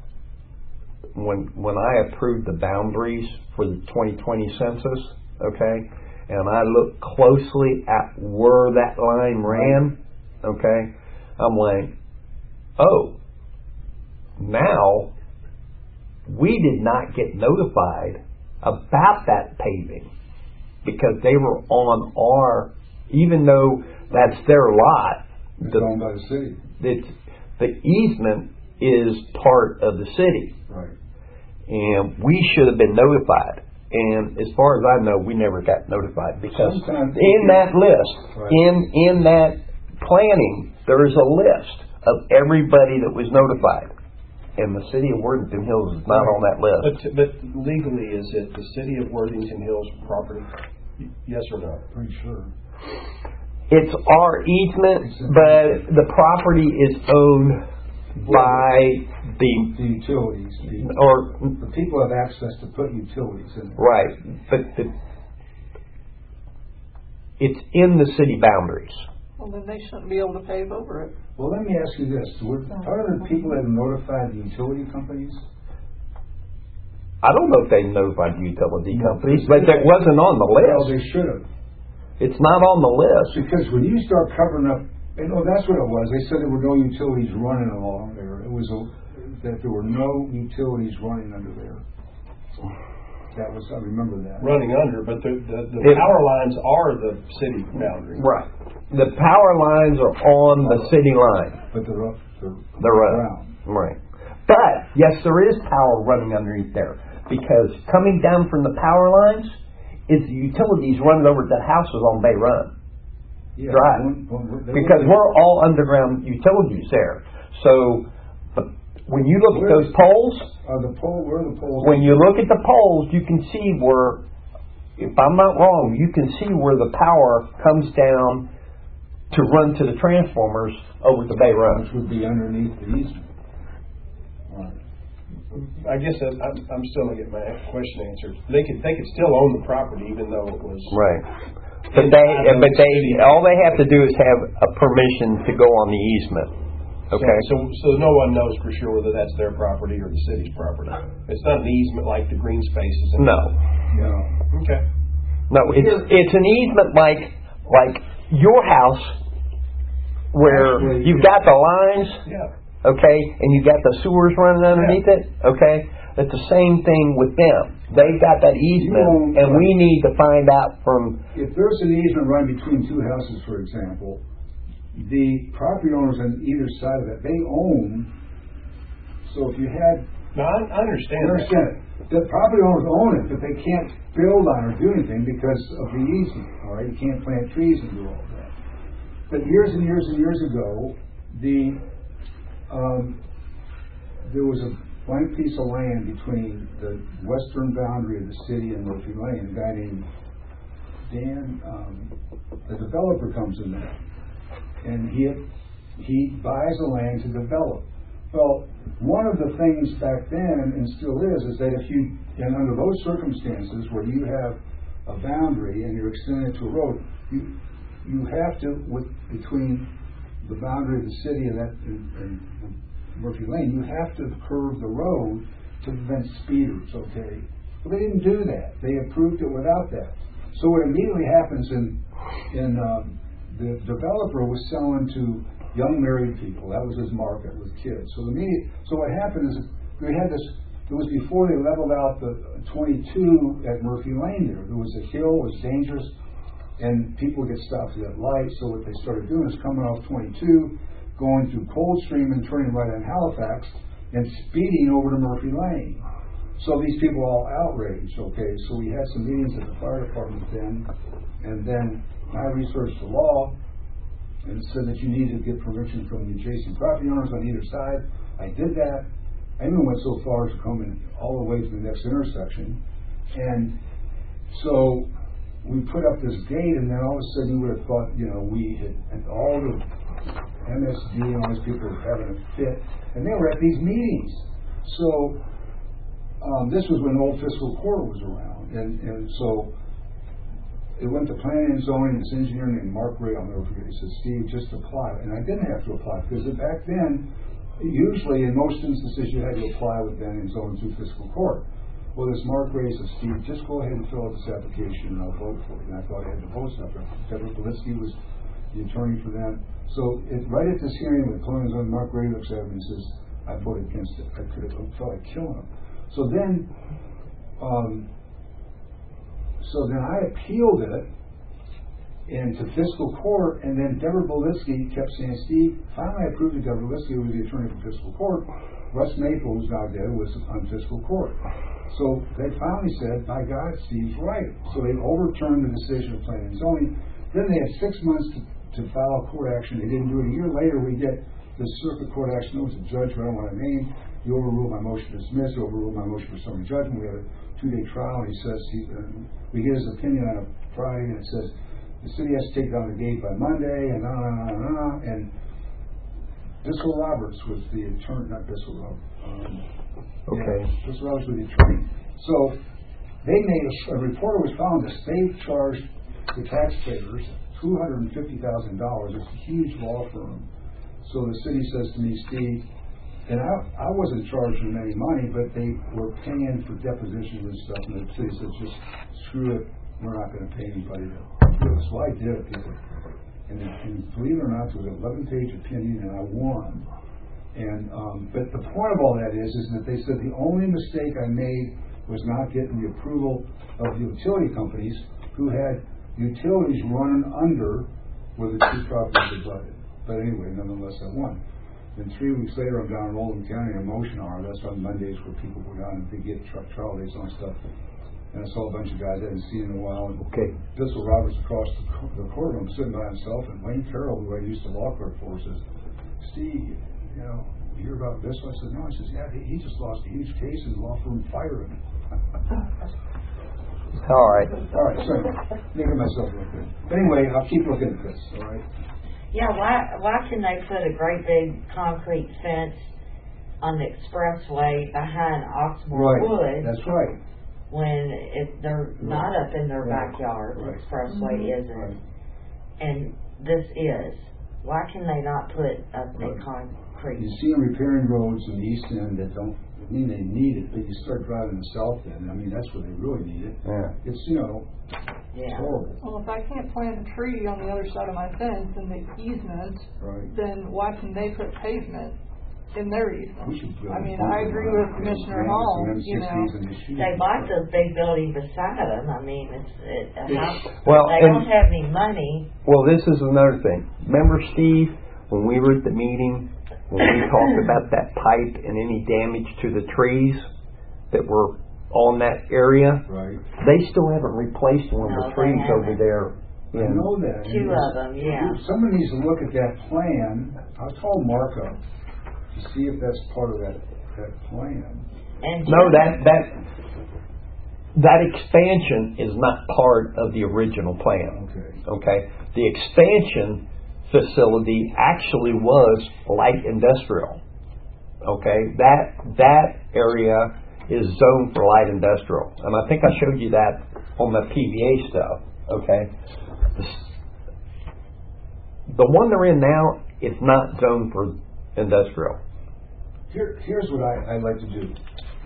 when when I approved the boundaries for the twenty twenty census, okay, and I looked closely at where that line ran, okay, I'm like, oh, now we did not get notified about that paving because they were on our, even though that's their lot, It's the, owned by the city. it's, the easement is part of the city, Right. and we should have been notified. And as far as I know, we never got notified because Sometimes in that list, Right. in in that planning, there is a list of everybody that was notified, and the city of Worthington Hills is not on that list. But, but legally, is it the city of Worthington Hills property? Yes or no? Pretty sure. It's our easement, but the property is owned by the The utilities. The, or the people have access to put utilities in there. right, but the, it's in the city boundaries. Well, then they shouldn't be able to pave over it. Well, let me ask you this. Were, are there people that have notified the utility companies? I don't know if they notified the utility No. companies, but that wasn't on the Well, list. they should have. It's not on the list. Because when you start covering up, and oh, that's what it was. They said there were no utilities running along there. It was a, that there were no utilities running under there. That was, I remember that. Running under, but the, the, the It- power lines are the city boundary. Right. The power lines are on the city line. But they're up, they're, They're around. up. Right. But, yes, there is power running underneath there. Because coming down from the power lines is the utilities running over to the houses on Bay Run. Yeah, Drive. one- one- they- Because we're all underground utilities there. So, but when you look at those poles, Are the pole, where are the poles? when you look at the poles, you can see where, if I'm not wrong, you can see where the power comes down to run to the transformers over the Bay Run. Which would be underneath the easement. Right. I guess that, I'm, I'm still going to get my question answered. They could they could still own the property even though it was Right. But they, but they, all they have to do is have a permission to go on the easement. Okay. So, so so no one knows for sure whether that's their property or the city's property. It's not an easement like the green spaces. In No. Yeah. Okay. No, it's it's an easement like like your house where Actually, you've got the lines, Yeah. okay, and you got the sewers running underneath it, okay? It's the same thing with them. They've got that easement, own- and we need to find out from, If there's an easement running between two houses, for example, the property owners on either side of it, they own, so if you had, No, I, I understand. you that. understand it, the property owners own it, but they can't build on or do anything because of the easement, all right? You can't plant trees and do all that. But years and years and years ago, the, um, there was a blank piece of land between the western boundary of the city and Murphy Lane. A guy named Dan, um, the developer comes in there, and he he buys the land to develop. Well, one of the things back then, and still is, is that if you, and under those circumstances where you have a boundary and you're extending it to a road, you you have to, with between the boundary of the city and that and, and Murphy Lane, you have to curve the road to prevent speeders. Okay, well, they didn't do that. They approved it without that. So what immediately happens in in um, the developer was selling to young married people. That was his market, with kids. So the immediate, so what happened is we had this. It was before they leveled out the twenty-two at Murphy Lane. There, there was a hill. It was dangerous, and people get stopped at that light. So what they started doing is coming off twenty-two, going through Coldstream and turning right on Halifax, and speeding over to Murphy Lane. So these people all outraged. Okay, so we had some meetings at the fire department then, and then I researched the law. And it said that you needed to get permission from the adjacent property owners on either side. I did that. I even went so far as to come in all the way to the next intersection. And so we put up this gate, and then all of a sudden you would have thought, you know, we had, and all the M S D and all these people were having a fit, and they were at these meetings. So um, this was when Old Fiscal Court was around, and, and so it went to planning and zoning. This engineer named Mark Ray, I'll never forget, he said, Steve, just apply. And I didn't have to apply, because back then, usually in most instances, you had to apply with planning and zoning through fiscal court. Well, this Mark Ray said, Steve, just go ahead and fill out this application and I'll vote for it. And I thought I had to vote stuff. Deborah Belitsky was the attorney for them. So it, right at this hearing with planning and zoning, Mark Ray looks at me and says, I voted against it. I could have felt like killing him. So then, um, So then I appealed it into fiscal court, and then Deborah Belitsky kept saying, Steve, finally I proved to Deborah Belitsky, who was the attorney for fiscal court. Russ Maple, who's now dead, was on fiscal court. So they finally said, by God, Steve's right. So they overturned the decision of planning and zoning. Then they had six months to, to file a court action. They didn't do it. A year later, we get the circuit court action. There was a judge, but I don't want to name. You overruled my motion to dismiss. You overruled my motion for summary judgment. We had a two-day trial, and he says, he, uh, we get his opinion on a Friday, and it says the city has to take down the gate by Monday, and nah, nah, nah, nah, and Bissell Roberts was the attorney, not Bissell Roberts. Um, Okay. Yeah, Bissell Roberts was the attorney. So they made a, a reporter was found that they charged the taxpayers two hundred fifty thousand dollars. It's a huge law firm. So the city says to me, Steve, and I, I wasn't charging them any money, but they were paying for depositions and stuff, and the city said, just screw it, we're not going to pay anybody to do it. So I did it. And, and believe it or not, it was an eleven-page opinion, and I won. And um, but the point of all that is, is that they said the only mistake I made was not getting the approval of the utility companies who had utilities running under where the two properties are butted. But anyway, nonetheless, I won. Then three weeks later, I'm down in Oldham County in motion hour. That's on Mondays where people go down and they get tra- trial days on stuff. And I saw a bunch of guys I hadn't seen in a while. And Okay. Bissell Roberts across the, co- the courtroom sitting by himself, and Wayne Carroll, who I used to law clerk for, says, Steve, you know, you hear about Bissell? I said, no. He says, yeah, he, he just lost a huge case and the law firm fired him. All right. All right, sorry. Making myself look good. But anyway, I'll keep looking at this, all right? Yeah, why why can they put a great big concrete fence on the expressway behind Oxmoor Right, Woods that's right. when it, they're not up in their Right. backyard? Right. The expressway Mhm. isn't, Right. and this is. Why can they not put a big Right. concrete? You see them repairing roads in the east end that don't I mean they need it, but you start driving the south end. I mean, that's where they really need it. Yeah. It's, you know, Yeah. it's horrible. Well, if I can't plant a tree on the other side of my fence in the easement, Right. then why can they put pavement in their We easement? should build I mean, a I agree with bunker Commissioner and Hall, some you know. M sixties and issues. They bought the big building beside them. I mean, it's it, how, Well, they and- don't have any money. Well, this is another thing. Remember, Steve, when we were at the meeting, when we talked about that pipe and any damage to the trees that were on that area? Right. They still haven't replaced one of No, the they trees over haven't. there. I in- know that. Two of them, yeah. Someone needs to look at that plan. I'll call Mark up to see if that's part of that, that plan. And No, that that that expansion is not part of the original plan. Okay. Okay, the expansion facility actually was light industrial. Okay, that, that area is zoned for light industrial. And I think I showed you that on the P V A stuff, okay? The, s- the one they're in now is not zoned for industrial. Here, here's what I, I'd like to do.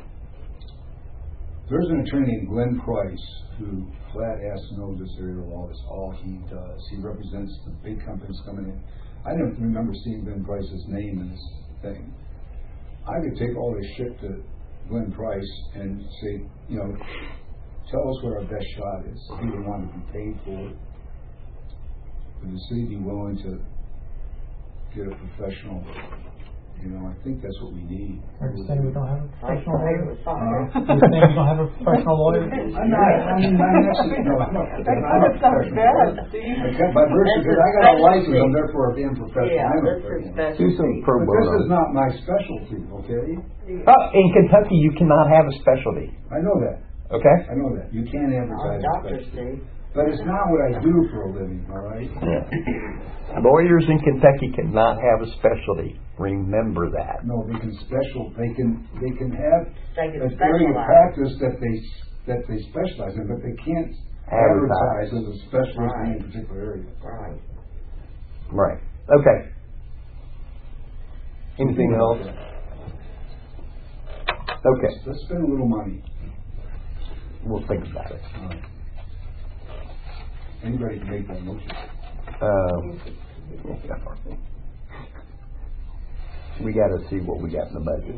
There's an attorney named Glenn Price who flat ass knows this area of law. That's all he does. He represents the big companies coming in. I don't remember seeing Glenn Price's name in this thing. I could take all this shit to Glenn Price and say, you know, tell us what our best shot is. He would want to be paid for it. Would the city be willing to get a professional? You know, I think that's what we need. Are you saying we don't have a Like professional play lawyer? with soccer. You're saying we don't have a professional lawyer? I'm not, I'm not actually, no, I'm not. That I'm not kind of sounds professional. bad. Do you? I got my birth That's certificate, I got a a license, specialty. I'm therefore a damn professional. Yeah, I'm a this is professional. Do some specialty. pro But this is bono. not my specialty, okay? Oh, in Kentucky, you cannot have a specialty, I know that, okay? I know that. You can't Our advertise a doctors specialty. do. But it's not what I do for a living, all right? Yeah. Lawyers in Kentucky cannot have a specialty. Remember that. No, they can special, they can, they can have They can an area of specialize. practice that they, that they specialize in, but they can't Advertise. advertise as a specialist in Right. any particular area. Right. Right. Okay. Anything else? Okay. Let's spend a little money. We'll think about it. All right. Anybody can make that motion. Um, we got to see what we got in the budget.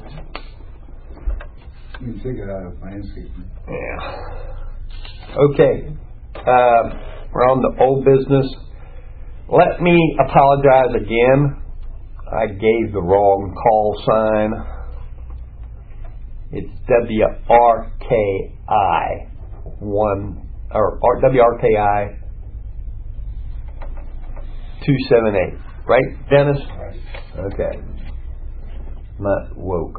You can take it out of landscaping. Yeah. Okay. Um, we're on the old business. Let me apologize again. I gave the wrong call sign. It's W R K I one or W R K I two seven eight. Right, Dennis? Right. Okay. Not woke.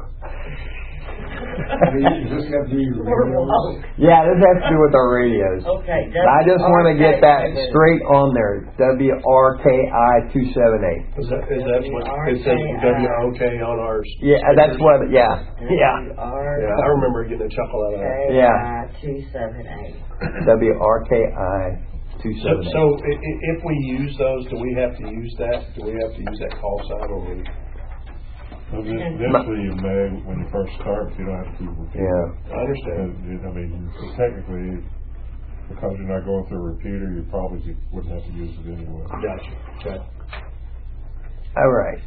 Does this have to do with your radios? Yeah, this has to do with our radios. Okay. I just want to get that W R K I. straight on there. W R K I two seven eight. Is that, is that what, it says W O K on ours? Yeah, that's what, yeah, yeah. Yeah, I remember getting a chuckle out of that. Yeah. two seven eight. W R K I two So, seven so eight. i- i- if we use those, do we have to use that? Do we have to use that call sign or we? Well, then eventually you may, when you first start, you don't have to repeat. Yeah. I understand. it. I mean, technically, because you're not going through a repeater, you probably wouldn't have to use it anyway. Gotcha. Okay. All right.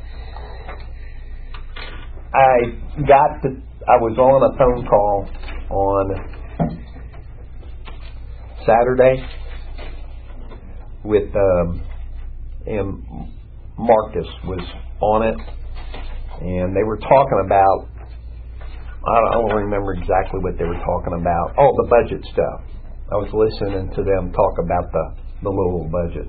I got the, I was on a phone call on Saturday with, um, and Marcus was on it, and they were talking about, I don't, I don't remember exactly what they were talking about. Oh, the budget stuff. I was listening to them talk about the, the Louisville budget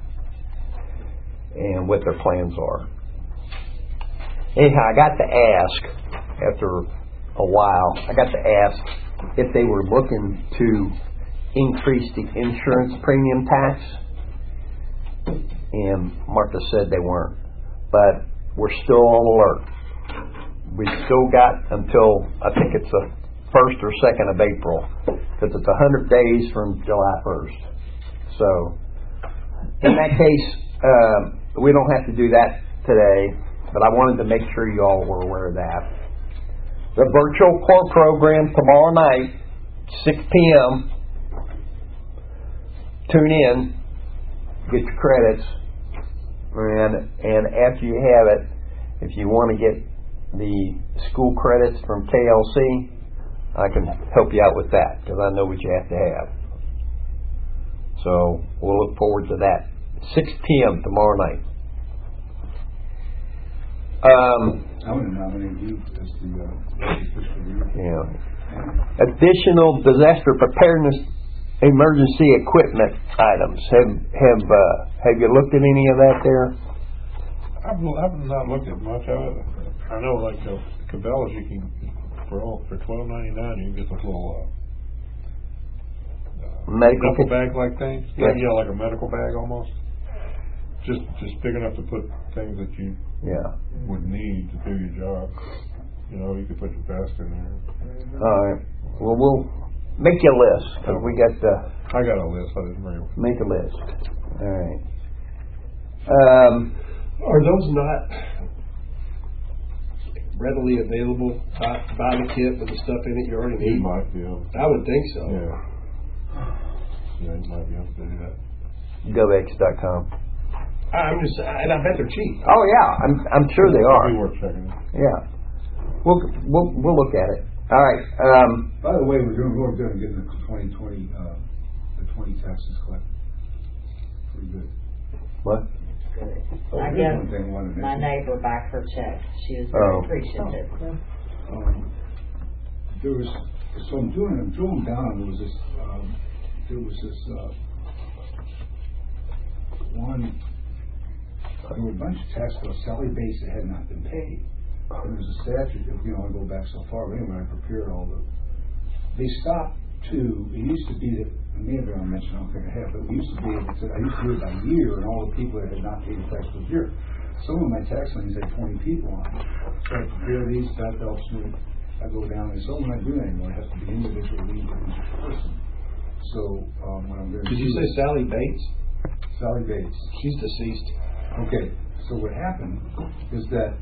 and what their plans are. Anyhow, I got to ask, after a while, I got to ask if they were looking to increase the insurance premium tax, and Marcus said they weren't. But we're still on alert. We still got until, I think it's the first or second of April, because it's one hundred days from July first. So, in that case, uh, we don't have to do that today, but I wanted to make sure you all were aware of that. The virtual core program tomorrow night, six p.m. Tune in, get your credits, and and after you have it, if you want to get the school credits from K L C, I can help you out with that, because I know what you have to have. So we'll look forward to that. six p.m. tomorrow night. Um, I want to nominate you as the uh, official leader. yeah. Additional disaster preparedness emergency equipment items. Have have uh, have you looked at any of that there? I've, I've not looked at much of it. I know, like the Cabela's, you can for all for twelve ninety nine, you can get those little uh, uh, Medical duffel kit? bag like things. Yeah. Yeah, yeah, like a medical bag almost. just, just big enough to put things that you Yeah. would need to do your job. You know, you could put your vest in there. All right. Well, we'll make you a list, 'cause we got to I got a list, I didn't bring it. make a list. All right. Um, Are those not readily available? Buy, buy the kit with the stuff in it you already You need? might be able, I would think so. yeah. Yeah, you might be able to do that. GovX dot com. I'm just, and I bet they're cheap. Oh yeah, I'm I'm sure they It'd be are. worth checking. Yeah. We'll we'll we'll look at it. All right. Um, By the way, we're doing really good in getting the twenty twenty, uh, the twenty taxes collected. Pretty good. what? Good. Oh, I here's one gave thing I wanted to my mention. neighbor back her check. She was very Oh. appreciative. Um, there was, so I'm doing, I'm drilling down, there was this, um, there was this, uh, one, there were a bunch of tax bills, Sally Bates, that had not been paid. There was a statute, if you know, I go back so far, but anyway, I prepared all the, they stopped to, it used to be that, I may have been mentioned, I don't think I have, but it used to be, able to, I used to do it by year, and all the people that had not paid the tax for the year. Some of my tax liens had twenty people on it. So I prepare these, that helps me. I go down, and so when I do that anymore, it has to be individually for each person. So, um, when I'm going to Did do you say this- Sally Bates? Sally Bates. She's deceased. Okay, so what happened is that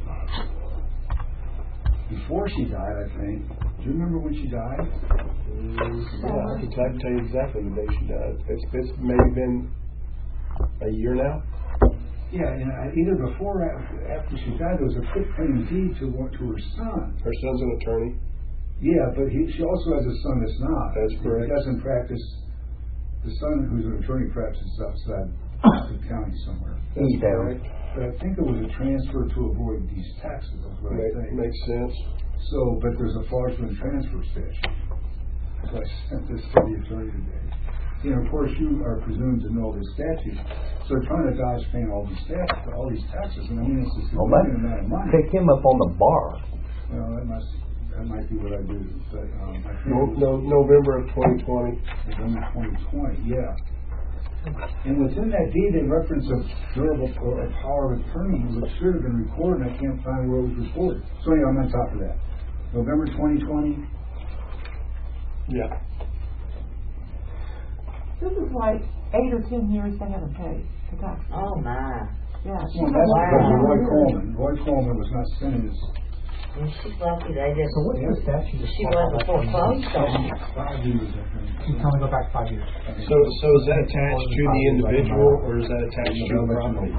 before she died, I think, do you remember when she died? Yeah, I can, I can tell you exactly the day she died. It's, it's maybe been a year now. Yeah, and I, either before or after, after she died, there was a quick claim deed to one- to her son. Her son's an attorney. Yeah, but he, she also has a son that's not. That's correct. He doesn't practice. The son, who's an attorney, practices outside the county somewhere. That's East Area. correct. But I think it was a transfer to avoid these taxes. That's what I Make, think. makes sense. So, but there's a fraudulent transfer statute. So I sent this to the attorney today. You know, of course, you are presumed to know the statute, so they're trying to dodge paying all these taxes, all these taxes, and I mean it's a Well, that, significant amount of money. take him up on the bar. Well, that must, that might be what I do, but um, I think No, no, November of twenty twenty. November twenty twenty, yeah. And within that deed, they reference a durable or a power of attorney, which should have been recorded, and I can't find where it was recorded. So anyway, I'm on top of that. November twenty twenty. Yeah. This is like eight or ten years they haven't paid the taxes. Oh my. Yeah. she's Well, been that's like because of that Roy for years. Coleman. Roy Coleman was not sending his And she's lucky they didn't. So what's the statute? She wasn't foreclosed on. five years, I think. You can only go back five years. So, so is that attached to the individual, or is that attached to the property?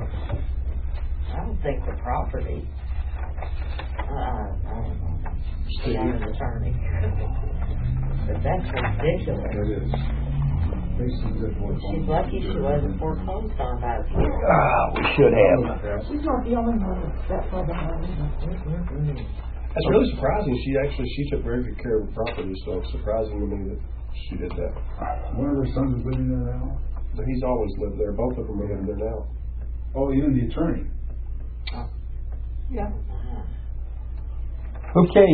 I don't think the property. Uh, I don't know. She's not an attorney. But that's ridiculous. It is. Basically, that Roy She's Coleman- lucky she wasn't foreclosed on by a few. Ah, we should have. She's not the only one that's that far behind either. That's really surprising. She actually, she took very good care of the property, so it's surprising to me that she did that. One of her sons is living there now. But he's always lived there. Both of them are living there now. Oh, even the attorney. Yeah. Okay.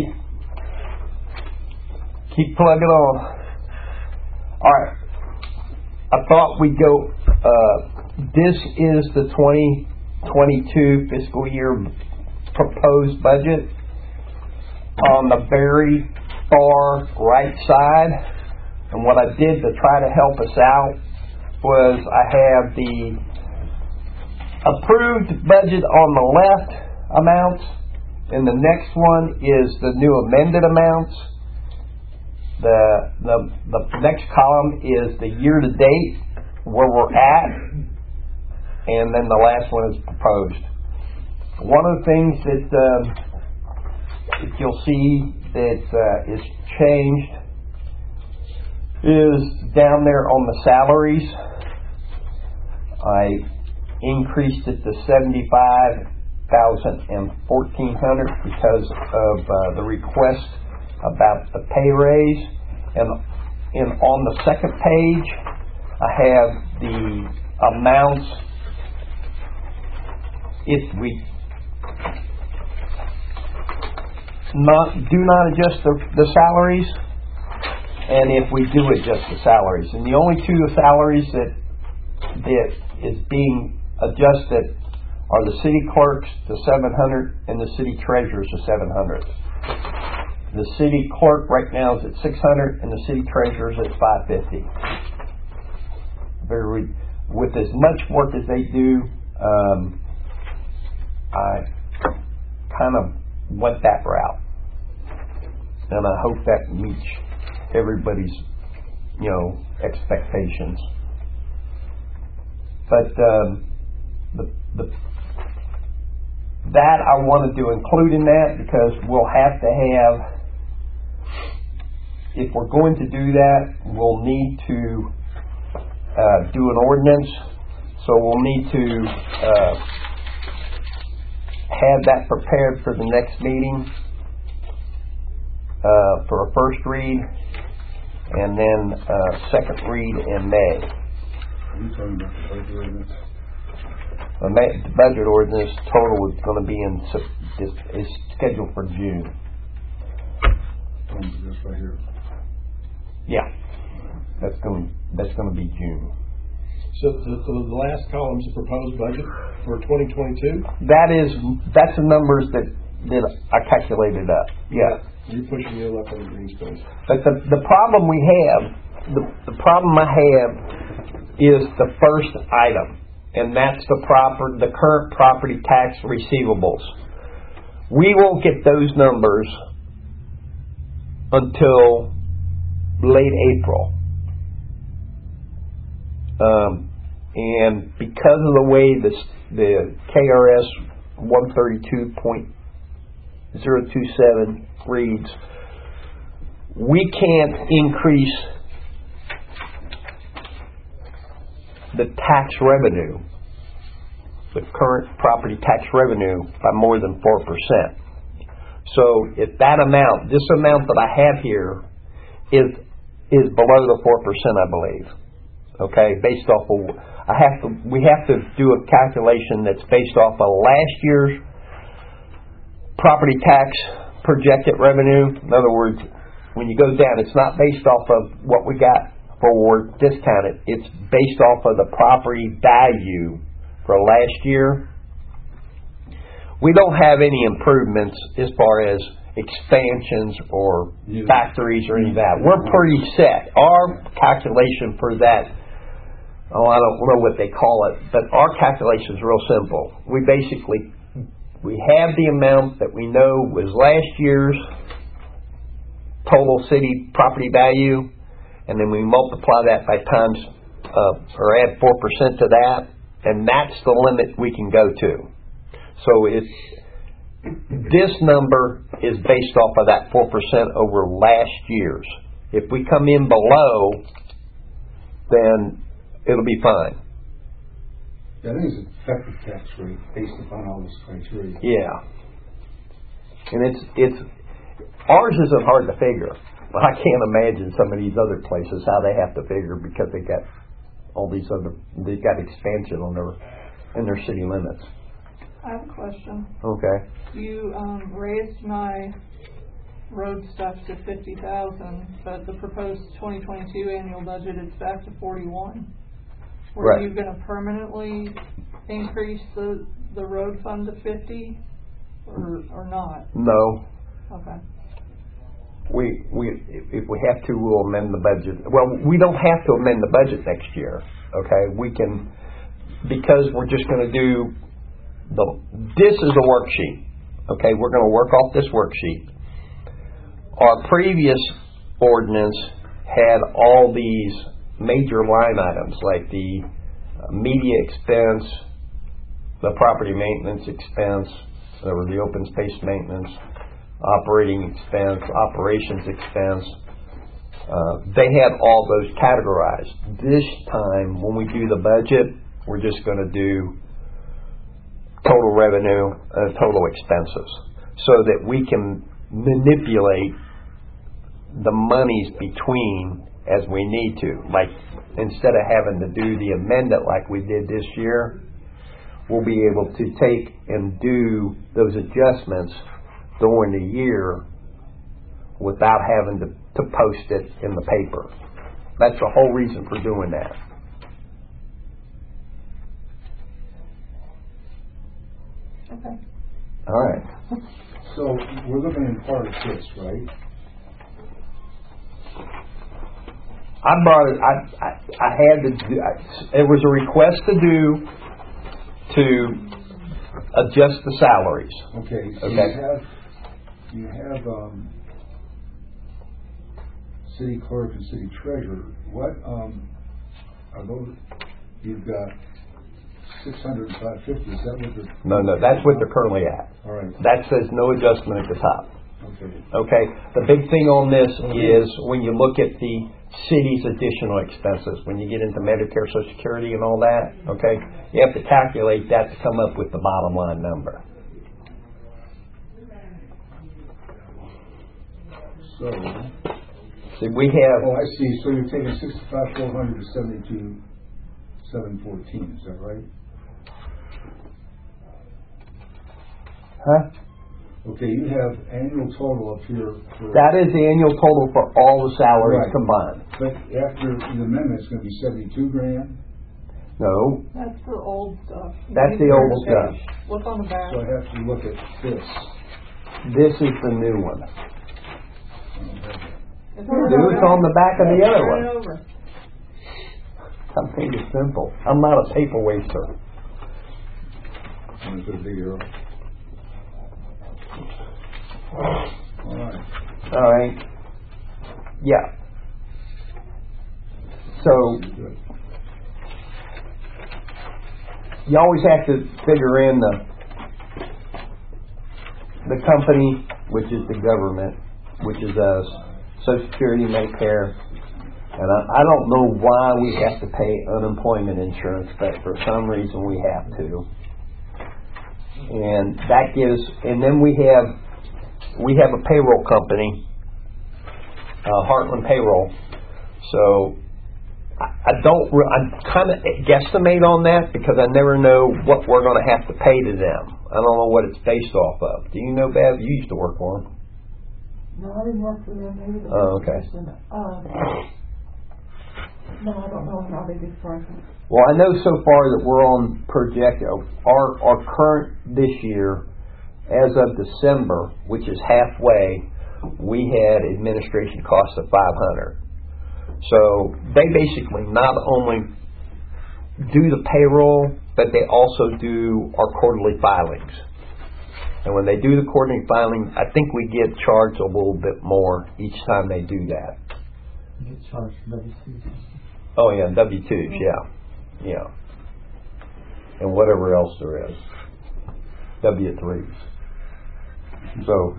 Keep plugging on. All right. I thought we'd go, uh, this is the twenty twenty-two fiscal year proposed budget. On the very far right side, and what I did to try to help us out was I have the approved budget on the left amounts, and the next one is the new amended amounts. The, the the next column is the year to date, where we're at, and then the last one is proposed. One of the things that um, that you'll see that uh, is changed is down there on the salaries. I increased it to seventy-five thousand and fourteen hundred because of uh, the request about the pay raise, and and on the second page I have the amounts if we not do not adjust the, the salaries, and if we do adjust the salaries. And the only two salaries that that is being adjusted are the city clerks to seven hundred and the city treasurers to seven hundred. The city clerk right now is at six hundred and the city treasurer is at five fifty. Very, with as much work as they do, um, I kind of went that route, and I hope that meets everybody's, you know, expectations. But um, the the that I wanted to include in that because we'll have to have. If we're going to do that, we'll need to uh, do an ordinance. So we'll need to uh, have that prepared for the next meeting uh, for a first read, and then uh, second read in May. Are you talking about the budget ordinance? The, ma- the budget ordinance total is going to be in is, is scheduled for June. Um, this right here. Yeah, that's going that's going to be June. So the, the the last column is the proposed budget for twenty twenty-two? That is, that's the numbers that, that I calculated up. Yeah. You're pushing me up on the green space. But the, the problem we have, the, the problem I have is the first item, and that's the proper, the current property tax receivables. We won't get those numbers until late April. Um, and because of the way this, the K R S one thirty-two point oh two seven reads, we can't increase the tax revenue, the current property tax revenue, by more than four percent. So if that amount, this amount that I have here is is below the four percent, I believe. Okay, based off of, I have to, we have to do a calculation that's based off of last year's property tax projected revenue. In other words, when you go down, it's not based off of what we got for discounted. It's based off of the property value for last year. We don't have any improvements as far as expansions or Yeah. factories or any of that. We're pretty set. Our calculation for that, oh, I don't know what they call it, but our calculation is real simple. We basically, we have the amount that we know was last year's total city property value, and then we multiply that by times, uh, or add four percent to that, and that's the limit we can go to. So it's, this number is based off of that four percent over last year's. If we come in below, then it'll be fine. Yeah, I think it's an effective tax rate based upon all this criteria. Yeah. And it's, it's, ours isn't hard to figure. I can't imagine some of these other places how they have to figure because they got all these other, they've got expansion on their, in their city limits. I have a question. Okay. You um, raised my road stuff to fifty thousand, but the proposed twenty twenty-two annual budget is back to forty-one. Were Right. you going to permanently increase the the road fund to fifty, or or not? No. Okay. We, we, if we have to, we'll amend the budget. Well, we don't have to amend the budget next year. Okay. We can, because we're just going to do the, this is a worksheet. Okay. We're going to work off this worksheet. Our previous ordinance had all these major line items like the uh, media expense, the property maintenance expense, or the open space maintenance, operating expense, operations expense. Uh, they had all those categorized. This time, when we do the budget, we're just going to do total revenue and total expenses so that we can manipulate the monies between as we need to. Like, instead of having to do the amendment like we did this year, we'll be able to take and do those adjustments during the year without having to, to post it in the paper. That's the whole reason for doing that. Okay. All right. So we're looking in part of six, right? I brought it, I, I, I had to do, I, it was a request to do, to adjust the salaries. Okay, so Okay. you have, you have, um, city clerk and city treasurer. What, um, are those, you've got six hundred and five fifty, is that what the? No, no, that's what they're currently at. All right, That says no adjustment at the top. okay. Okay, the big thing on this is when you look at the city's additional expenses, when you get into Medicare, Social Security and all that, okay, you have to calculate that to come up with the bottom line number. So, See, we have, oh, I see, so you're taking sixty-five, four hundred to seventy-two, seven fourteen, is that right? huh? Okay, you have annual total up here for. That is the annual total for all the salaries Right. combined. But after the amendment, it's gonna be seventy-two grand, No, That's the old stuff. That's the old stuff. Look on the back. so I have to look at this. this is the new one. I don't have that. It's It's on the back of the other Turn it one. over. I made it simple. I'm not a paper waster. I'm gonna put a big arrow. All right. All right. Yeah. So Good. you always have to figure in the the company, which is the government, which is us, Social Security, Medicare, and I, I don't know why we have to pay unemployment insurance, but for some reason we have to. And that gives, and then we have we have a payroll company, uh, Heartland Payroll. So I, I don't, re- I kind of guesstimate on that because I never know what we're going to have to pay to them. I don't know what it's based off of. Do you know, Bev? You used to work for them. No, I didn't work for them either. Oh, okay. Uh, no, I don't know how they do pricing. Well, I know so far that we're on project. Our our current this year, as of December, which is halfway, we had administration costs of five hundred. So they basically not only do the payroll, but they also do our quarterly filings. And when they do the quarterly filings, I think we get charged a little bit more each time they do that. You get charged for W two. Oh yeah, W twos, yeah. Yeah. And whatever else there is. W threes. So,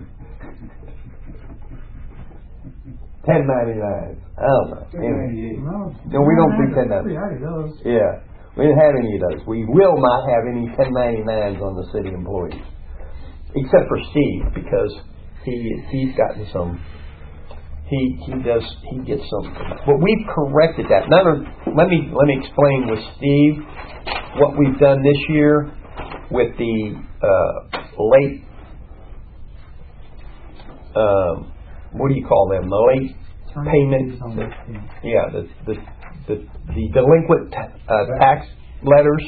ten ninety-nines. I don't know. ten Anyway. ninety-eight. No, No, we don't do ten We ninety-nines. already those. Yeah. We didn't have any of those. We will not have any ten ninety-nines on the city employees. Except for Steve, because he he's gotten some he he does he gets some but we've corrected that. None of, let me let me explain with Steve what we've done this year with the uh, late um, what do you call them? The late payment, On this thing. yeah, the the the, the delinquent uh, tax letters.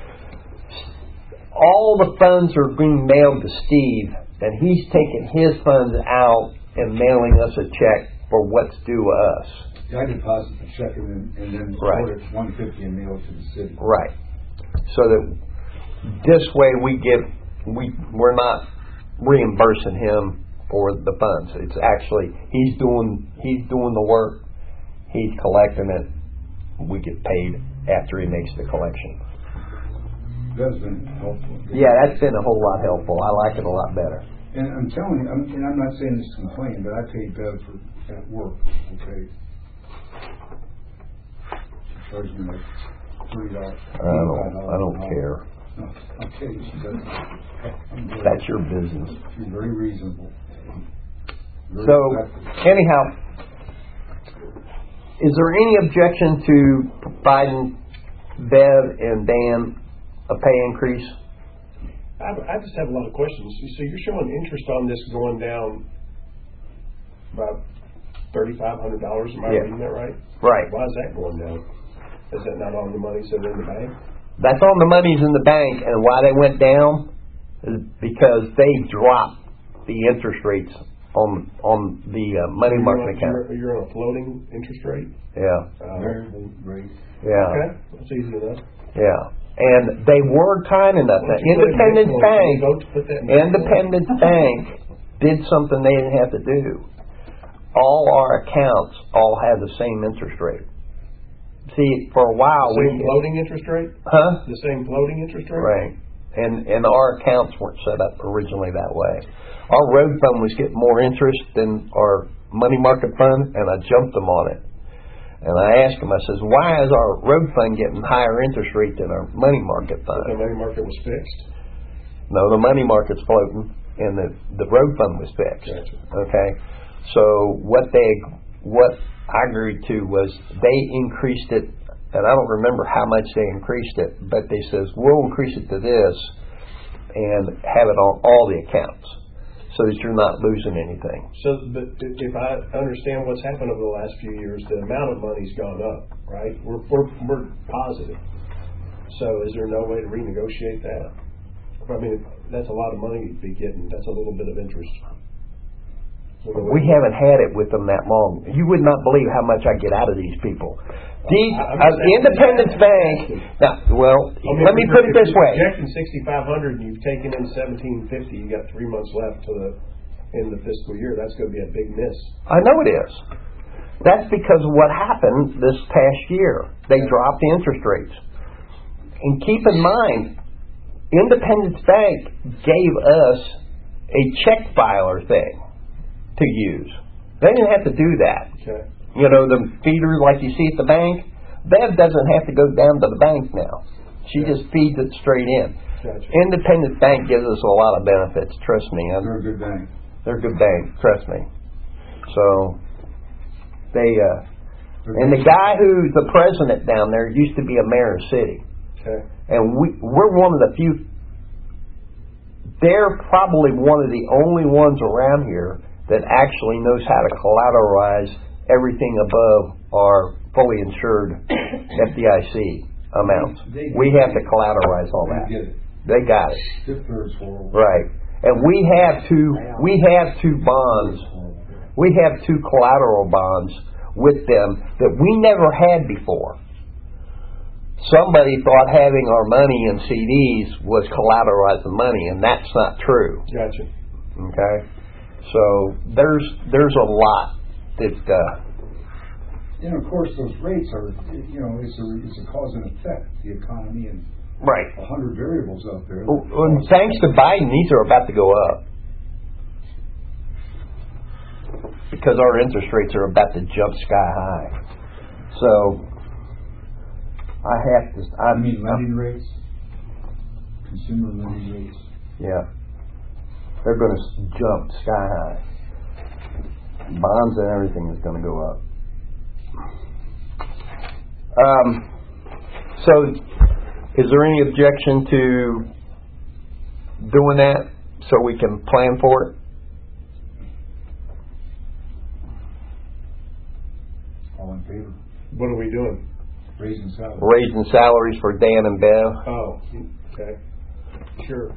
All the funds are being mailed to Steve, and he's taking his funds out and mailing us a check for what's due to us. Yeah, I deposit the check and then, and then Right. order it one fifty and mail it to the city. Right. So that this way we get we we're not reimbursing him for the funds. It's actually he's doing he's doing the work, he's collecting it. We get paid after he makes the collection. That's been helpful. Yeah, that's been a whole lot helpful. I like it a lot better. And I'm telling you, I'm, and I'm not saying this to complain, but I paid Bev for at work. Okay. She charged me like thirty dollars. I don't I don't care. No, okay, she doesn't. I'm very- That's your business. She's very reasonable. Very So, effective. anyhow, is there any objection to providing Bev and Dan a pay increase? I, I just have a lot of questions. So you're showing interest on this going down about thirty-five hundred dollars. Am I Yeah. reading that right? Right. Why is that going down? Is that not on the money sitting in the bank? That's on the monies in the bank, and why they went down because they dropped the interest rates on on the uh, money You're market on- account. You're, you're on a floating interest rate? Yeah, Uh, Variable rate. yeah, Okay, that's easy enough. yeah. And they were kind enough. Why Now, don't you put it in Independence Bitcoin? Can Bank, you vote to put that in Bitcoin? Independence Bank did something they didn't have to do. All our accounts all had the same interest rate. See, for a while The same we floating interest rate? huh? The same floating interest rate? Right. And and our accounts weren't set up originally that way. Our road fund was getting more interest than our money market fund, and I jumped them on it. And I asked him, I says, why is our road fund getting higher interest rate than our money market But the fund? money market was fixed? No, the money market's floating, and the the road fund was fixed. Gotcha. Okay, so what they what I agreed to was they increased it, and I don't remember how much they increased it, but they says we'll increase it to this and have it on all the accounts, so that you're not losing anything. So, but i- if I understand what's happened over the last few years, the amount of money's gone up, right? We're, we're, we're positive. So is there no way to renegotiate that? I mean, that's a lot of money to be getting. That's a little bit of interest. We haven't had it with them that long. You would not believe how much I get out of these people. These I- I'm uh, just asking- Independence Bank. Now, well, I mean, let me if put you're- it this if you're way. Projecting sixty-five hundred and you've taken in seventeen fifty, you got three months left to the end of the fiscal year. That's going to be a big miss. I know it is. That's because of what happened this past year. They dropped the interest rates. And keep in mind, Independence Bank gave us a check filer thing to use. They didn't have to do that. Okay. You know, the feeder like you see at the bank, Bev doesn't have to go down to the bank now. She Yeah. just feeds it straight in. Gotcha. Independence Bank gives us a lot of benefits, trust me. I'm- They're a good bank. They're a good bank, trust me. So, they, uh, They're and the good. guy who's the president down there used to be a mayor of the city. Okay. And we, we're one of the few, they're probably one of the only ones around here that actually knows how to collateralize everything above our fully insured F D I C amounts. They- they- We have to collateralize all They that. get it. They got it. Fifth Third's horrible. Right. And we have two, we have two bonds. We have two collateral bonds with them that we never had before. Somebody thought having our money in C Ds was collateralizing money, and that's not true. Gotcha. Okay? So there's there's a lot that uh, And of course, those rates are, you know, it's a, it's a cause and effect, the economy and right. a hundred variables out there. Well, and thanks to Biden, these are about to go up because our interest rates are about to jump sky high. So I have to. I I mean, lending rates, consumer lending rates. Yeah, they're going to jump sky high. Bonds and everything is going to go up. Um, so, is there any objection to doing that so we can plan for it? All in favor? What are we doing? Raising salaries. Raising salaries for Dan and Bev. Oh, okay. Sure.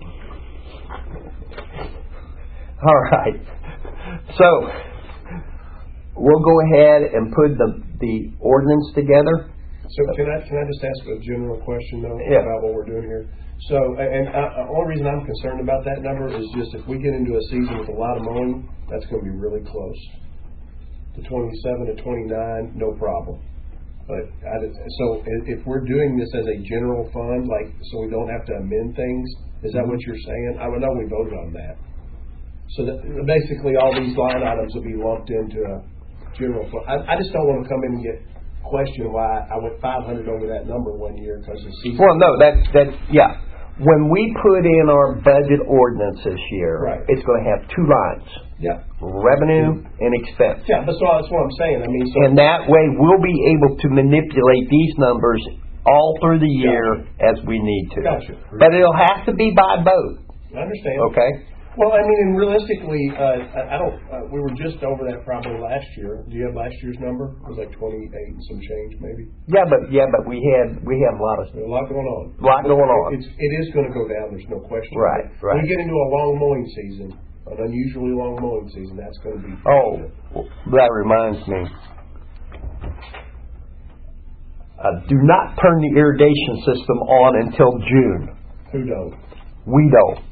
All right. So, we'll go ahead and put the the ordinance together. So can I, can I just ask a general question though Yeah. about what we're doing here? So, and uh, the only reason I'm concerned about that number is just if we get into a season with a lot of mowing, that's going to be really close. The twenty-seven to twenty-nine, no problem. But I, did- so if, if we're doing this as a general fund, like, so we don't have to amend things, is that what you're saying? I know we voted on that. So that basically all these line items will be lumped into a general fund. I, I just don't want to come in and get questioned why I went five hundred over that number one year because the season. Well, no, that that yeah. When we put in our budget ordinance this year, Right. it's going to have two lines: Yeah. revenue and expense. Yeah, that's what, that's what I'm saying. I mean, so. And that way, we'll be able to manipulate these numbers all through the year as we need to. Gotcha. But it'll have to be by vote. I understand. Okay. Well, I mean, and realistically, uh, I I don't, uh, we were just over that probably last year. Do you have last year's number? It was like twenty-eight and some change, maybe? Yeah, but, yeah, but we had, we had a lot of, There's a lot going on. a lot going on. It's, it is gonna go down, there's no question. Right, right. When we get into a long mowing season, an unusually long mowing season, that's gonna be. Oh, that reminds me. Uh, do not turn the irrigation system on until June. Who don't? We don't.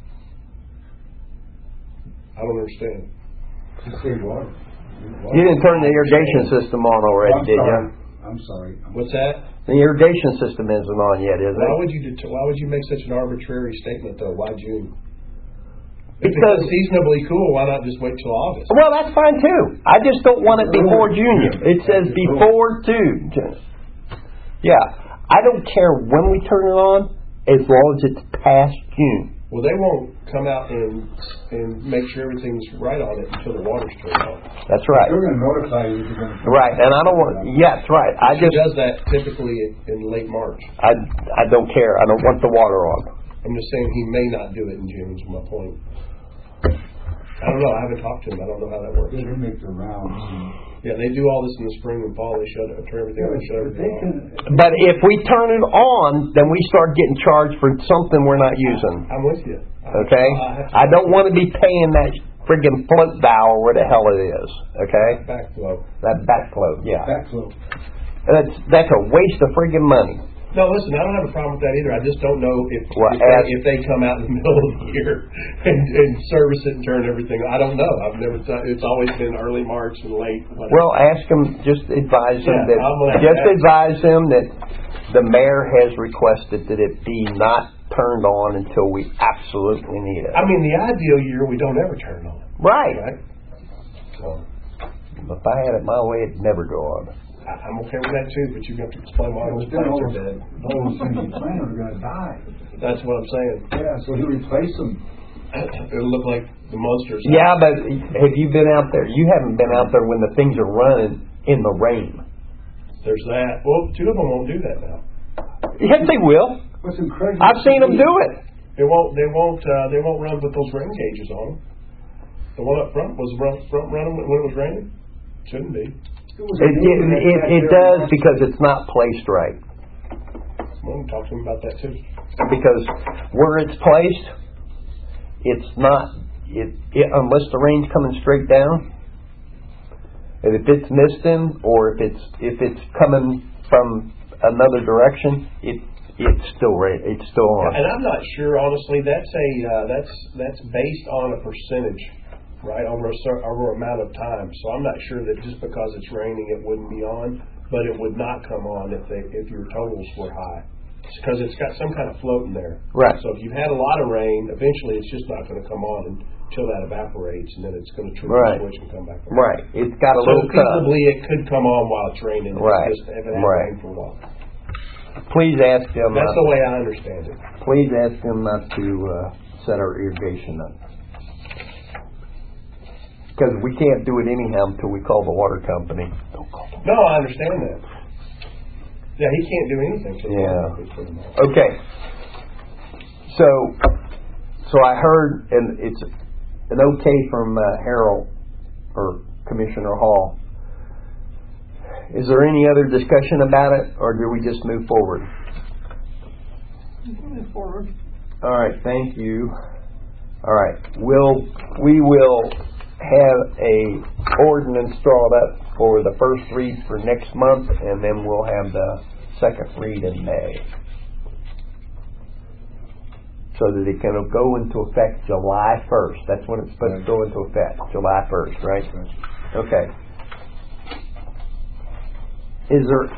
I don't understand. To save water. You didn't turn the irrigation system on already, I'm did you? sorry. I'm sorry. What's that? The irrigation system isn't on yet, is Why it? would you, det- why would you make such an arbitrary statement though? Why June? If it's Because, unseasonably cool, why not just wait till August? well, that's fine too. I just don't want it before June. It says before June. Yeah, I don't care when we turn it on, as long as it's past June. Well, they won't come out and and make sure everything's right on it until the water's turned on. That's right. They're gonna notify you if you're gonna. Right, and I don't want, yeah, that's right. I She just, does that typically in, in late March. I, I don't care. I don't want the water on. I'm just saying he may not do it in June is my point. I don't know. I haven't talked to him. I don't know how that works. They can make the rounds. and- Yeah, they do all this in the spring and fall. They shut it, turn everything on, and shut But they everything off. can. But if we turn it on, then we start getting charged for something we're not using. I'm with you. Okay? I have to- I don't want to be paying that friggin' float valve or where the hell it is. Okay? Backflow. That backflow, yeah. Backflow. That's that's a waste of friggin' money. No, listen, I don't have a problem with that either. I just don't know if Well, if, ask- they, if they come out in the middle of the year and, and service it and turn everything. I don't know. I've never. T- it's always been early March and late. Whatever. Well, ask them, just advise them Yeah, that, I'm gonna just ask. advise them that the mayor has requested that it be not turned on until we absolutely need it. I mean, the ideal year we don't ever turn on. Right. Right. So If I had it my way, it'd never go on. I, I'm okay with that too. But you have to explain why those But then all plants are those, dead. all those things you plant are gonna die. That's what I'm saying. Yeah, so you replace them. It'll look like the monsters. Yeah, but have you been out there? You haven't been out there when the things are running in the rain. There's that. Well, two of them won't do that now. Yes, they will. What's incredible. I've seen them do it. They won't. They won't. Uh, they won't run with those rain gauges on them. The one up front was run, front running when it was raining. Shouldn't be. It, it, it, it does because it's not placed right. Well, talk to them about that too. Because where it's placed, it's not, it, it, unless the rain's coming straight down, and if it's misting or if it's if it's coming from another direction, it it's still ra- it's still on. And I'm not sure, honestly. That's a uh, that's that's based on a percentage, right, over a certain over amount of time. So I'm not sure that just because it's raining, it wouldn't be on, but it would not come on if they if your totals were high, because it's got some kind of float in there. Right. So if you've had a lot of rain, eventually it's just not going to come on until that evaporates, and then it's going to trigger Right. the switch and come back on. Right. It's got a So little cut. feasibly, it could come on while it's raining. Right. It's just if it hasn't Right. rained for a while. Please ask them. That's not, the way I understand it. Please ask them not to uh, set our irrigation up. Because we can't do it anyhow until we call the water company. Don't call them. No, I understand that. Yeah, he can't do anything. till Yeah. we put him on. Okay. So, so I heard, and it's an okay from uh, Harold or Commissioner Hall. Is there any other discussion about it, or do we just move forward? You can move forward. All right, thank you. All right, we'll we will have a ordinance drawn up for the first read for next month, and then we'll have the second read in May, so that it can go into effect July first. That's when it's supposed to go into effect, July first, right? Okay. Is there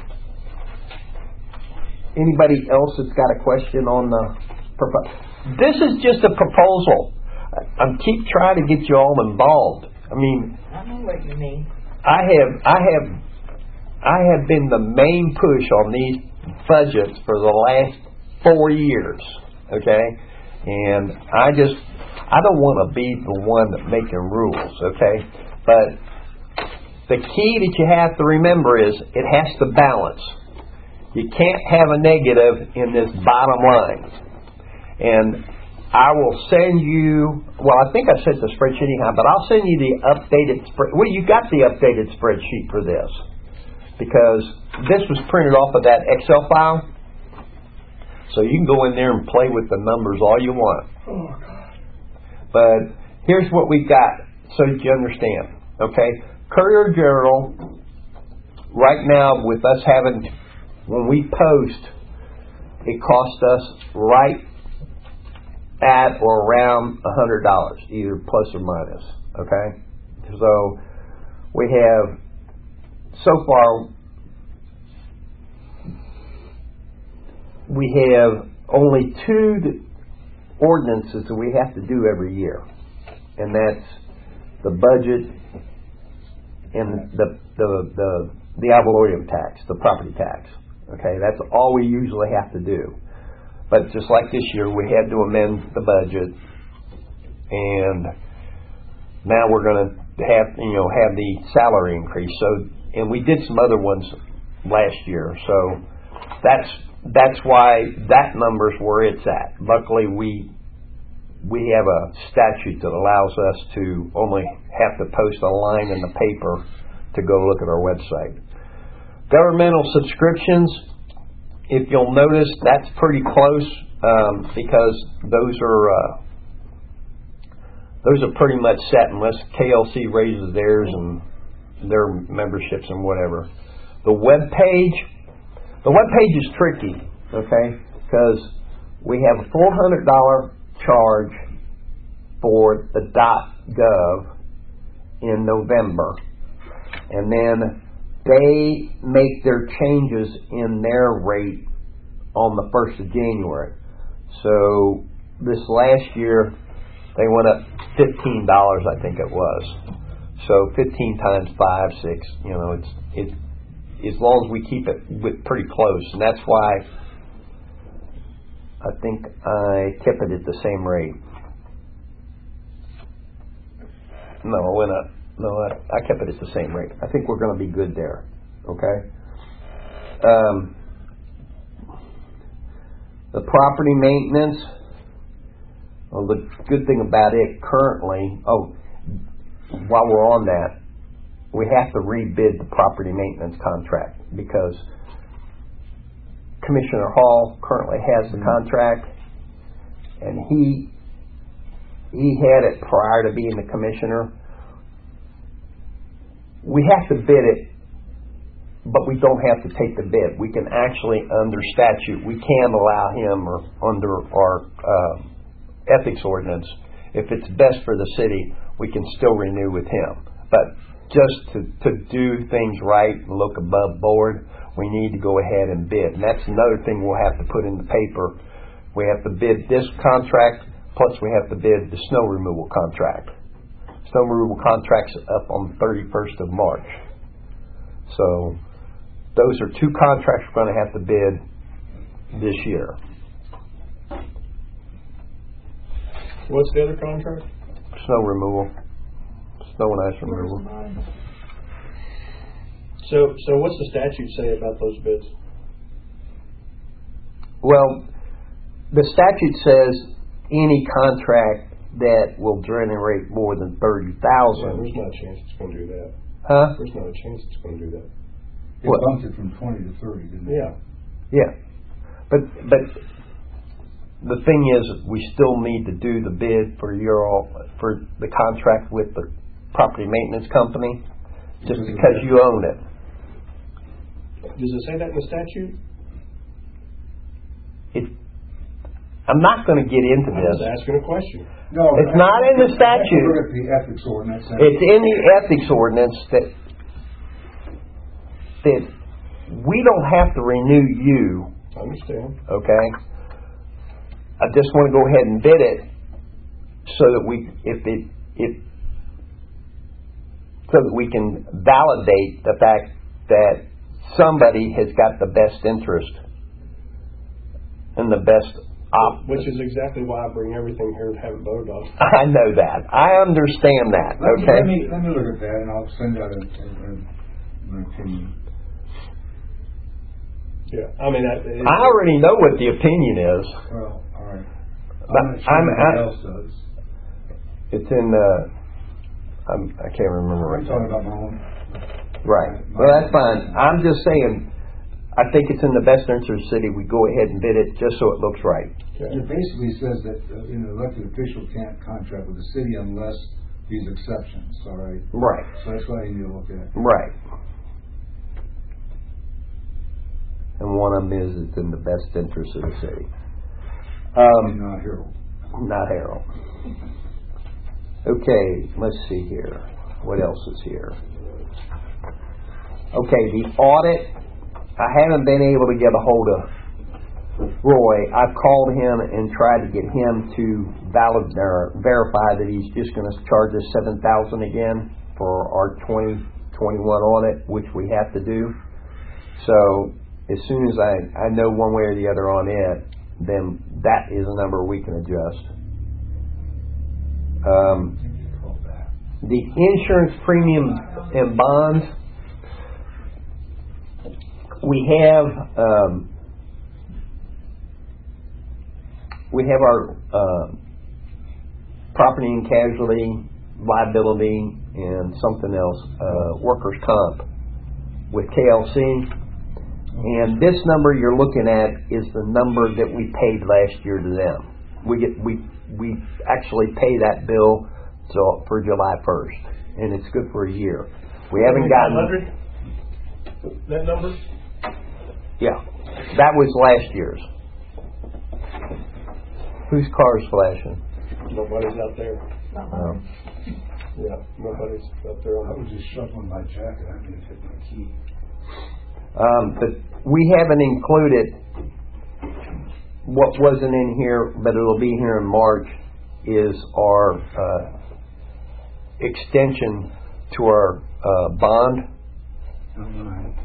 anybody else that's got a question on the proposal? This is just a proposal. I- I'm keep trying to get you all involved. I mean, I know what you mean. I have, I have, I have been the main push on these budgets for the last four years. Okay, and I just, I don't want to be the one that making rules. Okay, but the key that you have to remember is it has to balance. You can't have a negative in this bottom line. And I will send you, well, I think I sent the spreadsheet anyhow, but I'll send you the updated spread. Well, you got the updated spreadsheet for this because this was printed off of that Excel file. So you can go in there and play with the numbers all you want. Oh, God. But here's what we've got so that you understand. Okay? Courier Journal, right now with us having, when we post, it costs us right at or around one hundred dollars, either plus or minus. Okay? So we have, so far, we have only two ordinances that we have to do every year. And that's the budget and the the the, the ad valorem tax, the property tax. Okay, that's all we usually have to do. But just like this year, we had to amend the budget, and now we're going to have you know have the salary increase. So, and we did some other ones last year. So that's that's why that number's where it's at. Luckily, we we have a statute that allows us to only have to post a line in the paper to go look at our website. Governmental subscriptions, if you'll notice, that's pretty close um, because those are uh, those are pretty much set unless K L C raises theirs and their memberships and whatever. The web page, the web page is tricky, okay, because we have a four hundred dollars charge for the .gov in November, and then they make their changes in their rate on the first of January. So this last year they went up fifteen dollars, I think it was. So fifteen times five, six, you know, it's it as long as we keep it with pretty close, and that's why I think I kept it at the same rate. No, I went up. No, I, I kept it at the same rate. I think we're going to be good there. Okay? Um, the property maintenance, well, the good thing about it currently, oh, while we're on that, we have to rebid the property maintenance contract because Commissioner Hall currently has the contract, and he he had it prior to being the commissioner. We have to bid it, but we don't have to take the bid. We can actually, under statute, we can allow him, or under our uh, ethics ordinance, if it's best for the city, we can still renew with him. But just to, to do things right and look above board, we need to go ahead and bid. And that's another thing we'll have to put in the paper. We have to bid this contract, plus we have to bid the snow removal contract. Snow removal contract's up on the thirty-first of March. So those are two contracts we're going to have to bid this year. What's the other contract? Snow removal. Snow and ice removal. So, so what's the statute say about those bids? Well, the statute says any contract that will generate more than thirty thousand. Yeah, there's not a chance it's going to do that. Huh? There's not a chance it's going to do that. It What? bumped it from twenty to thirty, didn't it? Yeah. Yeah. But but the thing is, we still need to do the bid for your all for the contract with the property maintenance company, just because you own it. Does it say that in the statute? It. I'm not going to get into I was this. asking a question. No, It's not in the statute. Look at the ethics ordinance. and- It's in the ethics ordinance that that we don't have to renew you. I understand. Okay. I just want to go ahead and bid it so that we, if it, if, so that we can validate the fact that somebody has got the best interest and the best op. Which is exactly why I bring everything here to have it voted on. I know that. I understand that. Let me, Okay. let me, let me look at that and I'll send out a, a, a, an opinion. Yeah, I mean, that, I already know what the opinion is. Well, all right. I'm not sure I'm- anybody I- else does. It's in, uh, I'm, I can't remember right I'm talking now. about my own. Right. Well, that's fine. I'm just saying, I think it's in the best interest of the city, we go ahead and bid it just so it looks right. It basically says that, uh, you know, elected official can't contract with the city unless these exceptions, all right? Right. So that's what I need to look at. Right. And one of them is it's in the best interest of the city. And Um, not Harold. not Harold. Okay, let's see here. What else is here? Okay, the audit. I haven't been able to get a hold of Roy. I've called him and tried to get him to valid or verify that he's just going to charge us seven thousand again for our twenty twenty-one audit, which we have to do. So as soon as I, I know one way or the other on it, then that is a number we can adjust. Um, the insurance premium and bonds, we have um, we have our uh, property and casualty, liability, and something else, uh, workers' comp with K L C. And this number you're looking at is the number that we paid last year to them. We get we we actually pay that bill so for July first, and it's good for a year. We haven't gotten That number? yeah, that was last year's. Whose car's flashing? Nobody's out there. Oh. Yeah, nobody's out there. I was just shuffling my jacket. I may have hit my key. Um, but we haven't included what wasn't in here, but it'll be here in March, is our uh, extension to our uh, bond. Not mine.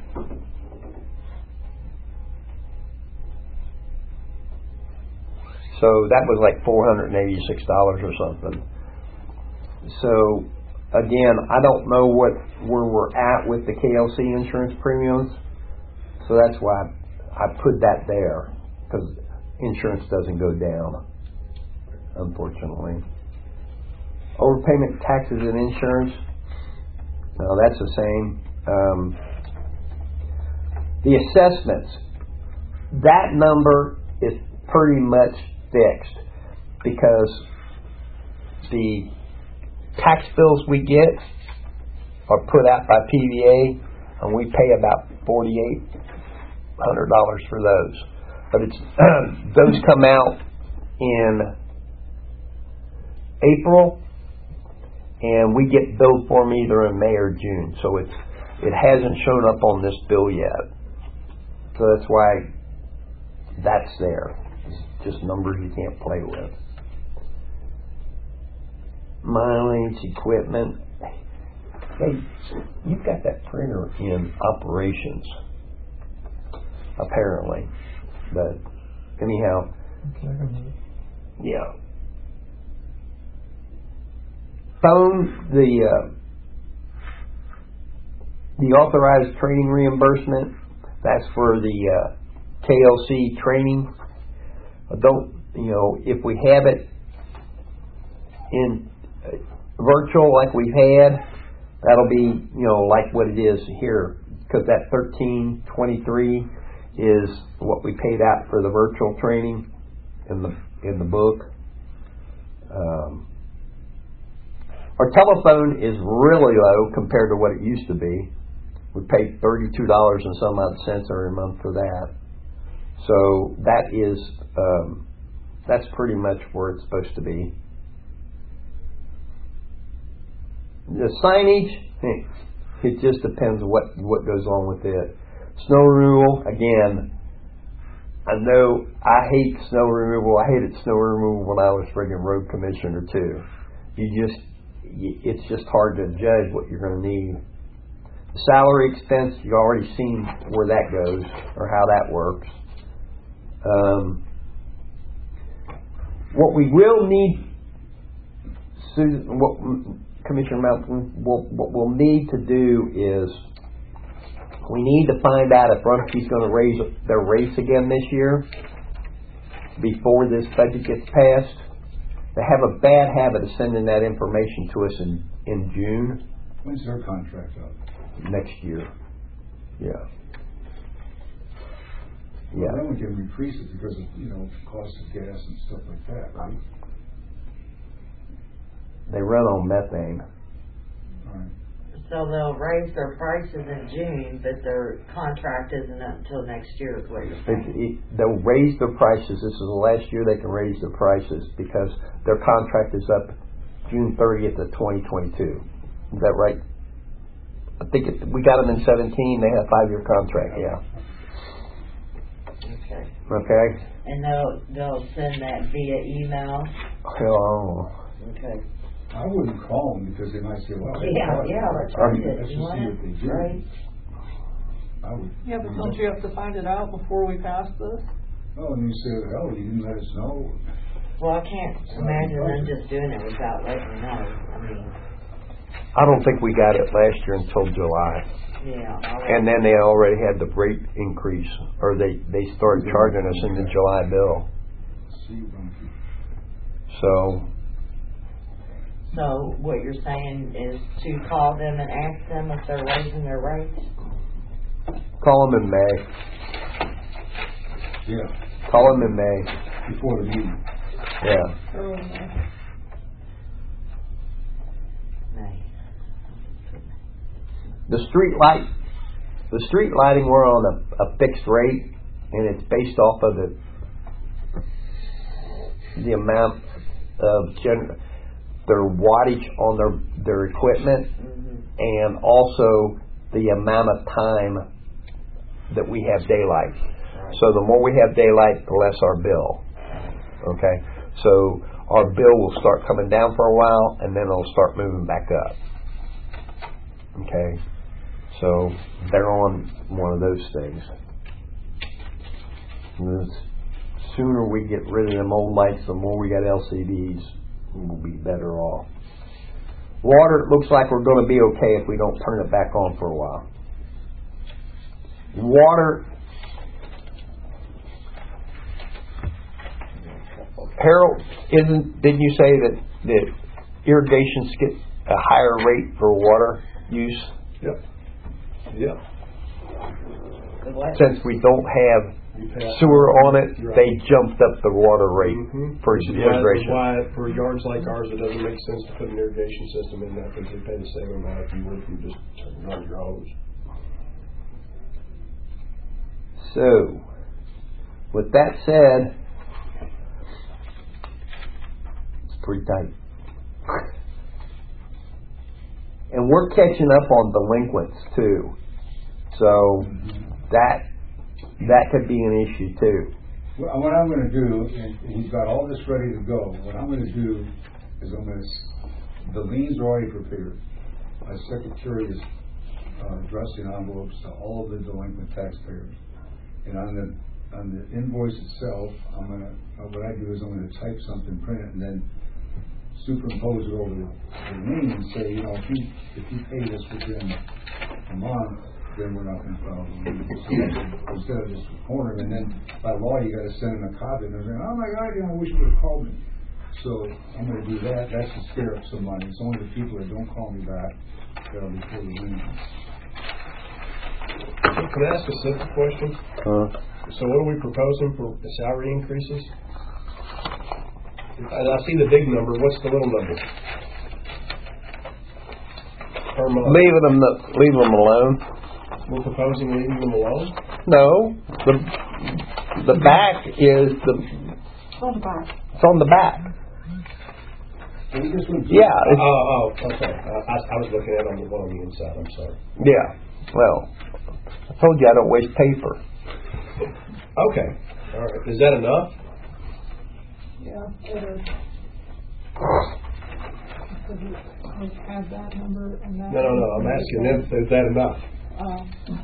So that was like four hundred eighty-six dollars or something. So again, I don't know what where we're at with the K L C insurance premiums, so that's why I put that there, because insurance doesn't go down, unfortunately. Overpayment taxes and insurance, no, that's the same. Um, the assessments, that number is pretty much fixed, because the tax bills we get are put out by P V A, and we pay about forty-eight hundred dollars for those. But it's those come out in April, and we get billed for them either in May or June. So it's it hasn't shown up on this bill yet. So that's why that's there. It's just numbers you can't play with. Mileage, equipment. Hey, you've got that printer in operations, apparently. But anyhow, yeah. Phone, the uh, the authorized training reimbursement. That's for the uh, K L C training. I don't, you know, if we have it in uh, virtual like we've had, that'll be, you know, like what it is here, because that thirteen twenty-three is what we paid out for the virtual training in the in the book. Um, our telephone is really low compared to what it used to be. We paid thirty-two dollars and some odd cents every month for that. So that is um, that's pretty much where it's supposed to be. The signage, it just depends what what goes on with it. Snow removal, again, I know I hate snow removal. I hated snow removal when I was friggin' road commissioner too. You just, it's just hard to judge what you're going to need. The salary expense, you've already seen where that goes or how that works. Um, what we will need, Susan, what Commissioner Mountain, what, what we'll need to do is we need to find out if Rumpke's going to raise their race again this year, before this budget gets passed. They have a bad habit of sending that information to us in, in June When's their contract up? next year. Yeah. Well, Yeah. then we can increase it because of, you know, cost of gas and stuff like that, right? They run on methane. All right. So they'll raise their prices in June, but their contract isn't up until next year, is what you're It, saying. it, they'll raise their prices. This is the last year they can raise their prices because their contract is up June thirtieth of twenty twenty-two. Is that right? I think it, we got them in seventeen. They have a five-year contract. Yeah. Okay. Okay. And they'll, they'll send that via email? Oh. Okay. I wouldn't call them because they might say, well, they Yeah, charge yeah, us. let's I try mean, it. let's just You want see it? what they do. Right. I would. Yeah, but don't you have to find it out before we pass this? Oh, and you say, oh, you didn't let us know. Well, I can't imagine them just doing it without letting me know. I mean, I don't think we got it last year until July. yeah. I'll- And then they already had the rate increase, or they, they started charging us in the July bill. See, Bunky. So, So what you're saying is to call them and ask them if they're raising their rates? call them in May. Yeah, Call them in May. before the meeting. Yeah. Early May. May. The street light, the street lighting, we're on a, a fixed rate, and it's based off of the the amount of gen, their wattage on their their equipment, Mm-hmm. and also the amount of time that we have daylight. So the more we have daylight, the less our bill. Okay, so our bill will start coming down for a while, and then it'll start moving back up. Okay, so they're on one of those things. The sooner we get rid of them old lights, the more we got L C Ds, we'll be better off. Water, it looks like we're going to be okay if we don't turn it back on for a while. Water, Harold, isn't, didn't you say that, that irrigations get a higher rate for water use? Yep. Yep. The what? Since we don't have You pass- sewer on it, You're they right. jumped up the water rate Mhm. for Which is why- irrigation. Why, for yards like ours, it doesn't make sense to put an irrigation system in there because we pay the same amount if you would if you just run your hose. So, with that said, it's pretty tight. And we're catching up on delinquents too. So, that that could be an issue too. Well, what I'm gonna do, and he's got all this ready to go, what I'm gonna do is I'm gonna, s- the liens are already prepared. My secretary is uh, addressing envelopes to all of the delinquent taxpayers. And on the, on the invoice itself, I'm gonna, uh, what I do is I'm gonna type something, print it, and then superimpose it over the, the lien and say, you know, if you, if you pay this within a month, then we're not gonna file the lien. So instead of just cornering, and then by law, you gotta send them a copy, and they're saying, oh my God, you know, I wish you would've called me. So I'm gonna do that, that's to scare up some money. It's only the people that don't call me back that'll be fully lien. Can I ask a simple question? Uh, So what are we proposing for the salary increases? I, I see the big number, what's the little number? Per month. leaving them, the, leaving them alone. We're proposing leaving them alone? No, the the back is the It's on the back. it's on the back. So we just went through- Yeah, Oh, it's, oh, okay. Uh, I, I was looking at it on the one on the inside, I'm sorry. yeah. Well, I told you I don't waste paper. Okay, all right. Is that enough? Yeah, it is. So you add that number and that. No, no, no, I'm asking them, is that enough? Oh.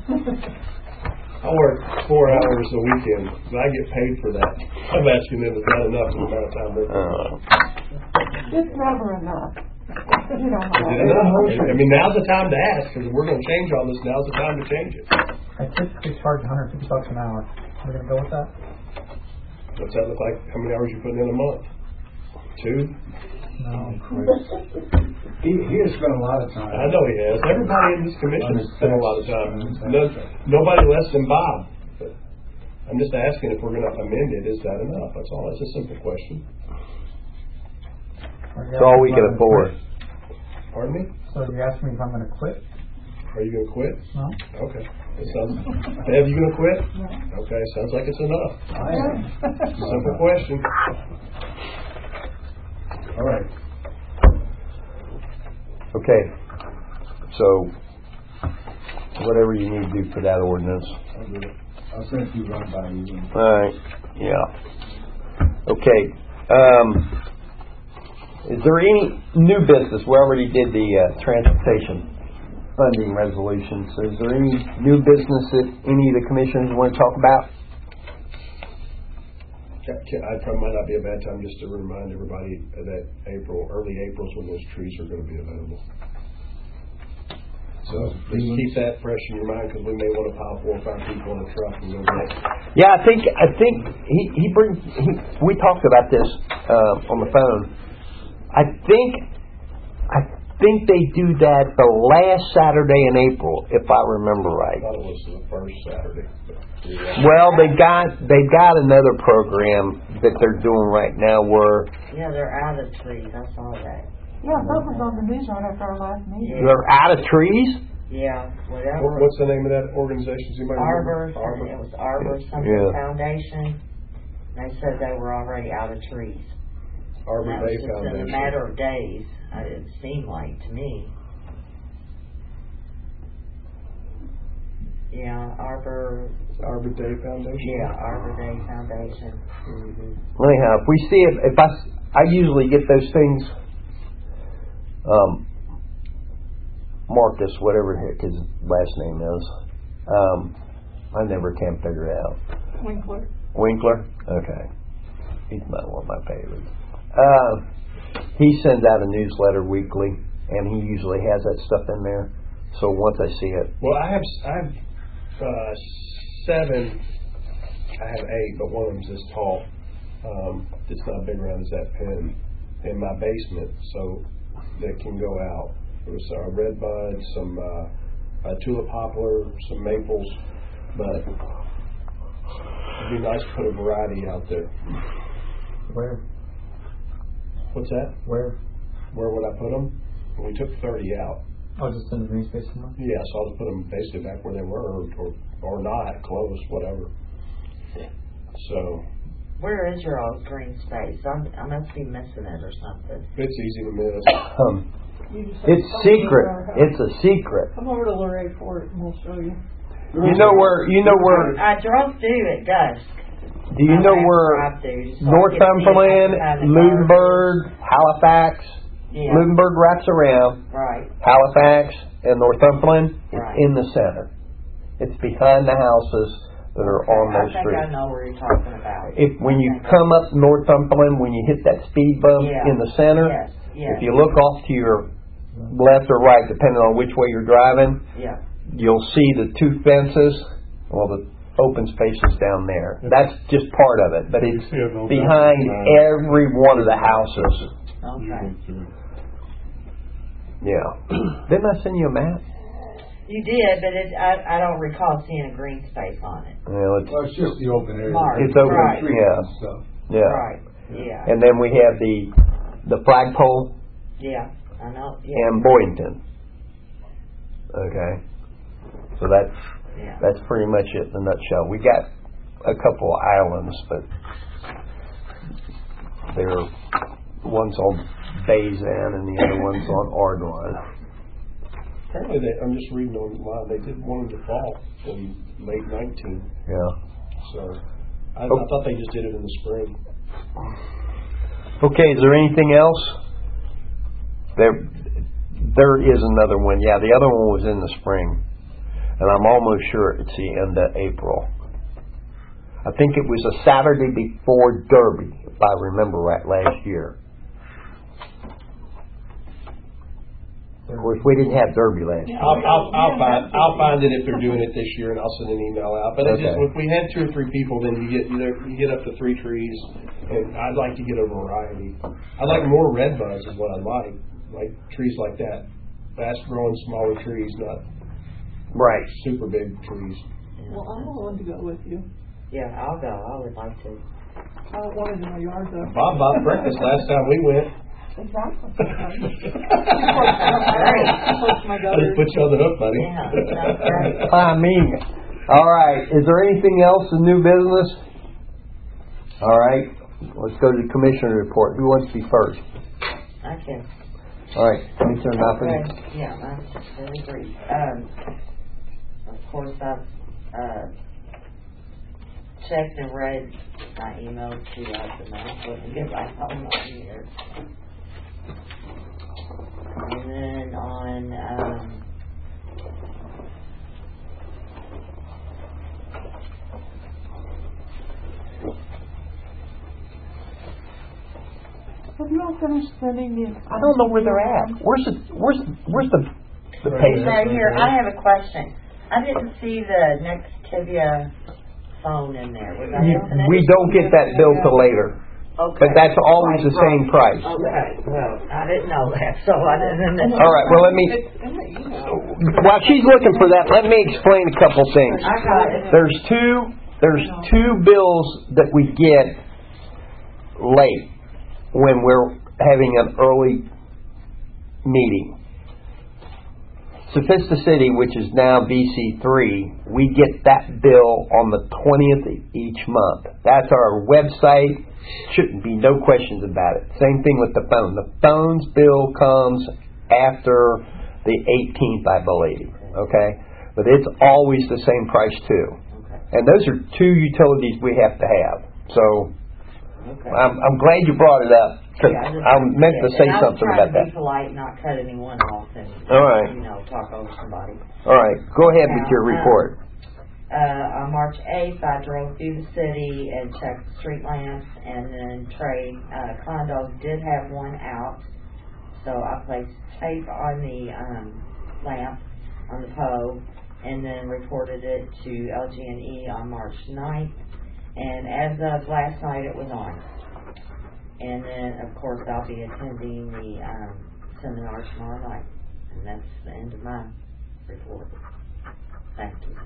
I work four hours a weekend, and I get paid for that. I'm asking them, is that enough for the amount of time they're Uh, It's never enough. You know, Is it enough? I mean, now's the time to ask, because if we're gonna change all this, now's the time to change it. I typically charge one hundred fifty bucks an hour. We're gonna go with that? What's that look like? How many hours you putting in a month? Two? No, He, he has spent a lot of time. I know he has. Everybody in this commission has spent a lot of time. No, nobody less than Bob. But I'm just asking if we're going to amend it. Is that enough? That's all. That's a simple question. It's all we can afford. Pardon me? So you asked me if I'm gonna quit? Are you going to quit? No. Okay. It sounds, Bev, you going to quit? Okay. Sounds like it's enough. I am. Simple question. All right. Okay. So, whatever you need to do for that ordinance. I'll do it. I'll send it to you right by you. Alright, yeah. Okay, um, is there any new business? We already did the uh, transportation funding resolution, so is there any new business that any of the commissioners want to talk about? Ca- ca- I probably might not be a bad time just to remind everybody that April, early April is when those trees are going to be available. So just keep that fresh in your mind because we may want to pile four or five people in a truck and go get it. Yeah, I think I think he he brings. He, we talked about this uh, on the phone. I think I think they do that the last Saturday in April, if I remember I right. thought it was the first Saturday. but, yeah. Well, they got they got another program that they're doing right now where Yeah, they're out of trees, I saw that. Yeah, that was on the news right after our last meeting. they're out of trees. Yeah, What- whatever. What's the name of that organization? Does anybody Arbor, remember? Arbor. it was Arbor something Yeah. Foundation. They said they were already out of trees. Arbor That was Day just in a Foundation. matter of days, uh, it seemed like to me. Yeah, Arbor, Arbor Day Foundation. yeah, Arbor Day Foundation. Mm-hmm. Anyhow, if we see it, if I s- I usually get those things. Um, Marcus, whatever the heck his last name is. Um, I never can figure it out. Winkler. Winkler? Okay. He's not one of my favorites. Uh, he sends out a newsletter weekly, and he usually has that stuff in there. So once I see it, Well, I have I have uh, seven. I have eight, but one of them's this tall. Um, it's not big around as that pen in my basement, so that can go out. There was uh, red bud, some uh, a tulip poplar, some maples, but it'd be nice to put a variety out there. Where? What's that? Where? Where would I put them? We took thirty out. Oh, just in the green space somewhere? Yeah, so I'll just put them basically back where they were, or or, or not, close, whatever. So Where is your old green space? I'm, I must be missing it or something. it's easy to miss. um, You just have to it's come over to secret. our house. It's a secret. Come over to Luray Fort and we'll show you. You know where? You know where? I drove through at dusk. Do you know where? Northumberland, Lunenburg, Halifax. Yeah. Lunenburg wraps around. Right, Halifax and Northumberland. It's Right. in the center. It's behind the houses that are on I those think streets. I know where you're talking about. If when you I think come up Northumberland, when you hit that speed bump Yeah. in the center, Yes, yes, if you look off to your left or right, depending on which way you're driving, yeah. you'll see the two fences. Well, the open space is down there. That's just part of it, but it's Yeah, no, behind that's- every one of the houses. Okay. Yeah. Didn't I send you a map? You did, but it, I, I don't recall seeing a green space on it. Well, it's Well, it's just the open area. Mark, It's open, right. Trees yeah. and stuff. yeah. Right, yeah, And then we have the the flagpole yeah, I know, yeah, and Boynton. Okay. So that's yeah. that's pretty much it in a nutshell. We got a couple of islands, but they're one's on Bazan and the other one's on Ardwan. Apparently, they, I'm just reading online. They did one in the fall in late nineteen. Yeah. So I, I Oh. thought they just did it in the spring. Okay, is there anything else? There there is another one. Yeah, the other one was in the spring. And I'm almost sure it's the end of April. I think it was a Saturday before Derby, if I remember right, last year. Of course, we didn't have Derby last year. I'll, I'll, I'll find, I'll find it if they're doing it this year, and I'll send an email out. But it's just, Okay. if we had two or three people, then you get, you know, you get up to three trees, and I'd like to get a variety. I'd like more red buds is what I'd like, like trees like that. Fast growing, smaller trees, not Right. super big trees. Well, I'm willing to go with you. Yeah, I'll go, I would like to. I don't want it in my yard though. Bob bought breakfast last time we went. Exactly. my I just put you on the hook, buddy. Yeah, that's great. I mean, all right. Is there anything else in new business? All right. Let's go to the commissioner report. Who wants to be first? I can. All right, Commissioner Duffy. Okay, yeah, that's really brief. Um, of course, I've, uh, checked and read my emails throughout the night, so I can get back home on here. And then on, um, Have you all finished sending the? I don't know where they're at. Where's the Where's Where's the the page? right here, I have a question. I didn't see the Nextivia phone in there. Was I missing it? We don't get that bill till later, Okay. but that's always the same price. Okay, well, I didn't know that, so I didn't. All right. Well, let me. It's in the email. While she's looking for that, let me explain a couple things. I got it. There's two. There's two bills that we get late when we're having an early meeting. Sophista City, which is now B C three, we get that bill on the twentieth of each month. That's our website. Shouldn't be no questions about it. Same thing with the phone. The phone's bill comes after the eighteenth, I believe. Okay? But it's always the same price too. And those are two utilities we have to have. So Okay. I'm, I'm glad you brought it up, because Yeah, just I wanted meant to get- say and something I about was trying that. to be polite, not cut anyone off, and All right. you know, talk over somebody. All right, go ahead with your Now, um, report. Uh, on March eighth, I drove through the city and checked the street lamps, and then Trey uh, Condos did have one out, so I placed tape on the um, lamp on the pole, and then reported it to L G and E on March ninth, and as of last night, it was on. And then, of course, I'll be attending the um, seminar tomorrow night, and that's the end of my report. Thank you.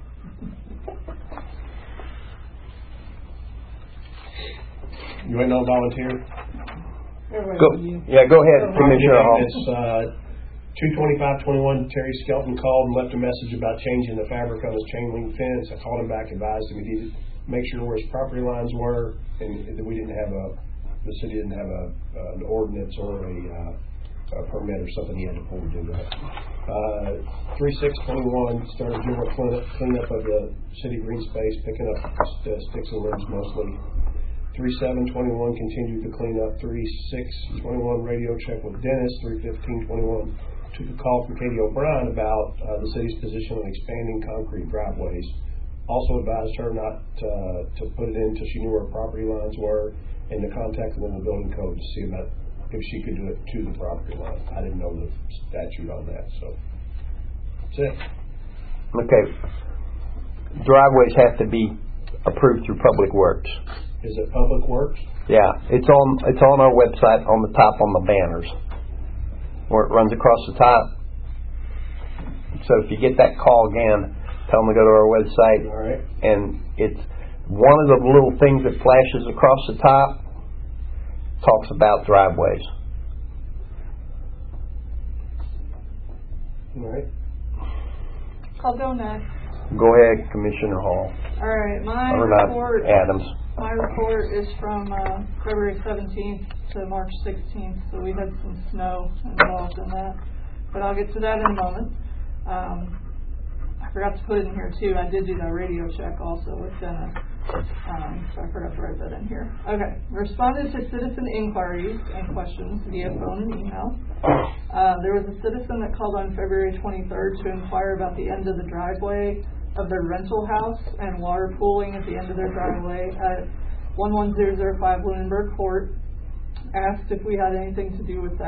You ain't no volunteer? Go, yeah, go ahead, Commissioner Hall. It's, uh, two twenty-five twenty-one, Terry Skelton called and left a message about changing the fabric on his chain link fence. I called him back, advised him he needed to make sure where his property lines were, and that we didn't have a, the city didn't have a, uh, an ordinance or a, uh, a permit or something he had to pull to do that. Uh, three six twenty-one, started general cleanup, cleanup of the city green space, picking up uh, sticks and limbs mostly. Three seven twenty-one, continued to clean up. Three six twenty-one, radio check with Dennis. Three fifteen twenty-one, took a call from Katie O'Brien about uh, the city's position on expanding concrete driveways. Also advised her not uh, to put it in until she knew where property lines were, and to contact them in the building code to see about if she could do it to the property line. I didn't know the statute on that, so that's it. Okay. Driveways have to be approved through Public Works. Is it Public Works? Yeah, it's on it's on our website on the top on the banners where it runs across the top. So if you get that call again, tell them to go to our website. All right. And it's one of the little things that flashes across the top talks about driveways. All right. I'll go next. Go ahead, Commissioner Hall. All right, my Or not report. Adams. My report is from uh, February seventeenth to March sixteenth, so we had some snow involved in that. But I'll get to that in a moment. Um, I forgot to put it in here too. I did do that radio check also with Dennis, um, so I forgot to write that in here. Okay, responded to citizen inquiries and questions via phone and email. Uh, there was a citizen that called on February twenty-third to inquire about the end of the driveway of their rental house and water pooling at the end of their driveway at one one zero zero five Lunenburg Court. Asked if we had anything to do with that.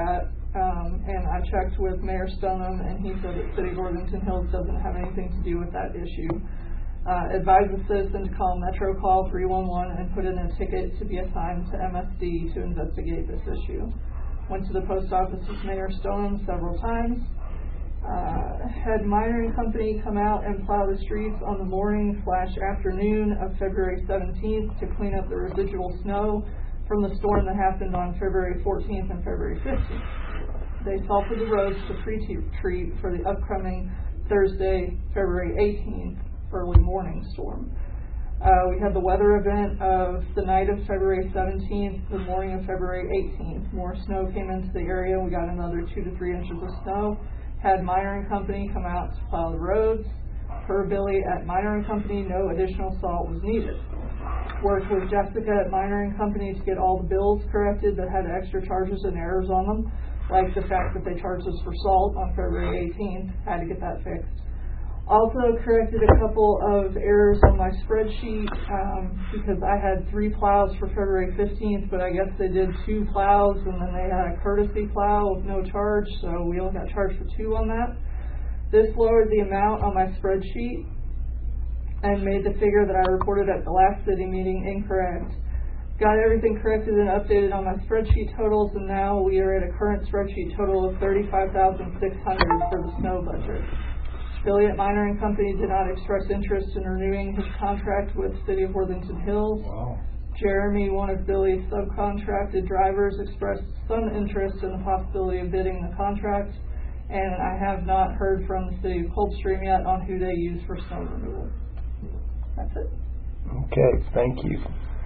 Um, and I checked with Mayor Stoneham, and he said that City of Worthington Hills doesn't have anything to do with that issue. Uh, advised the citizen to call Metro Call three one one and put in a ticket to be assigned to M S D to investigate this issue. Went to the post office with Mayor Stoneham several times. Uh, had Minering Company come out and plow the streets on the morning slash afternoon of February seventeenth to clean up the residual snow from the storm that happened on February fourteenth and February fifteenth. They salted the roads to pre-treat for the upcoming Thursday, February eighteenth, early morning storm. Uh, we had the weather event of the night of February seventeenth, the morning of February eighteenth. More snow came into the area. We got another two to three inches of snow. Had Minering Company come out to plow the roads. Per Billy at Minering Company, no additional salt was needed. Worked with Jessica at Minering Company to get all the bills corrected that had extra charges and errors on them, like the fact that they charged us for salt on February eighteenth. Had to get that fixed. Also corrected a couple of errors on my spreadsheet um, because I had three plows for February fifteenth, but I guess they did two plows and then they had a courtesy plow with no charge, so we only got charged for two on that. This lowered the amount on my spreadsheet and made the figure that I reported at the last city meeting incorrect. Got everything corrected and updated on my spreadsheet totals, and now we are at a current spreadsheet total of thirty-five thousand six hundred dollars for the snow budget. Billy at Minering Company did not express interest in renewing his contract with City of Worthington Hills. Wow. Jeremy, one of Billy's subcontracted drivers, expressed some interest in the possibility of bidding the contract, and I have not heard from the City of Coldstream yet on who they use for snow removal. That's it. Okay, thank you.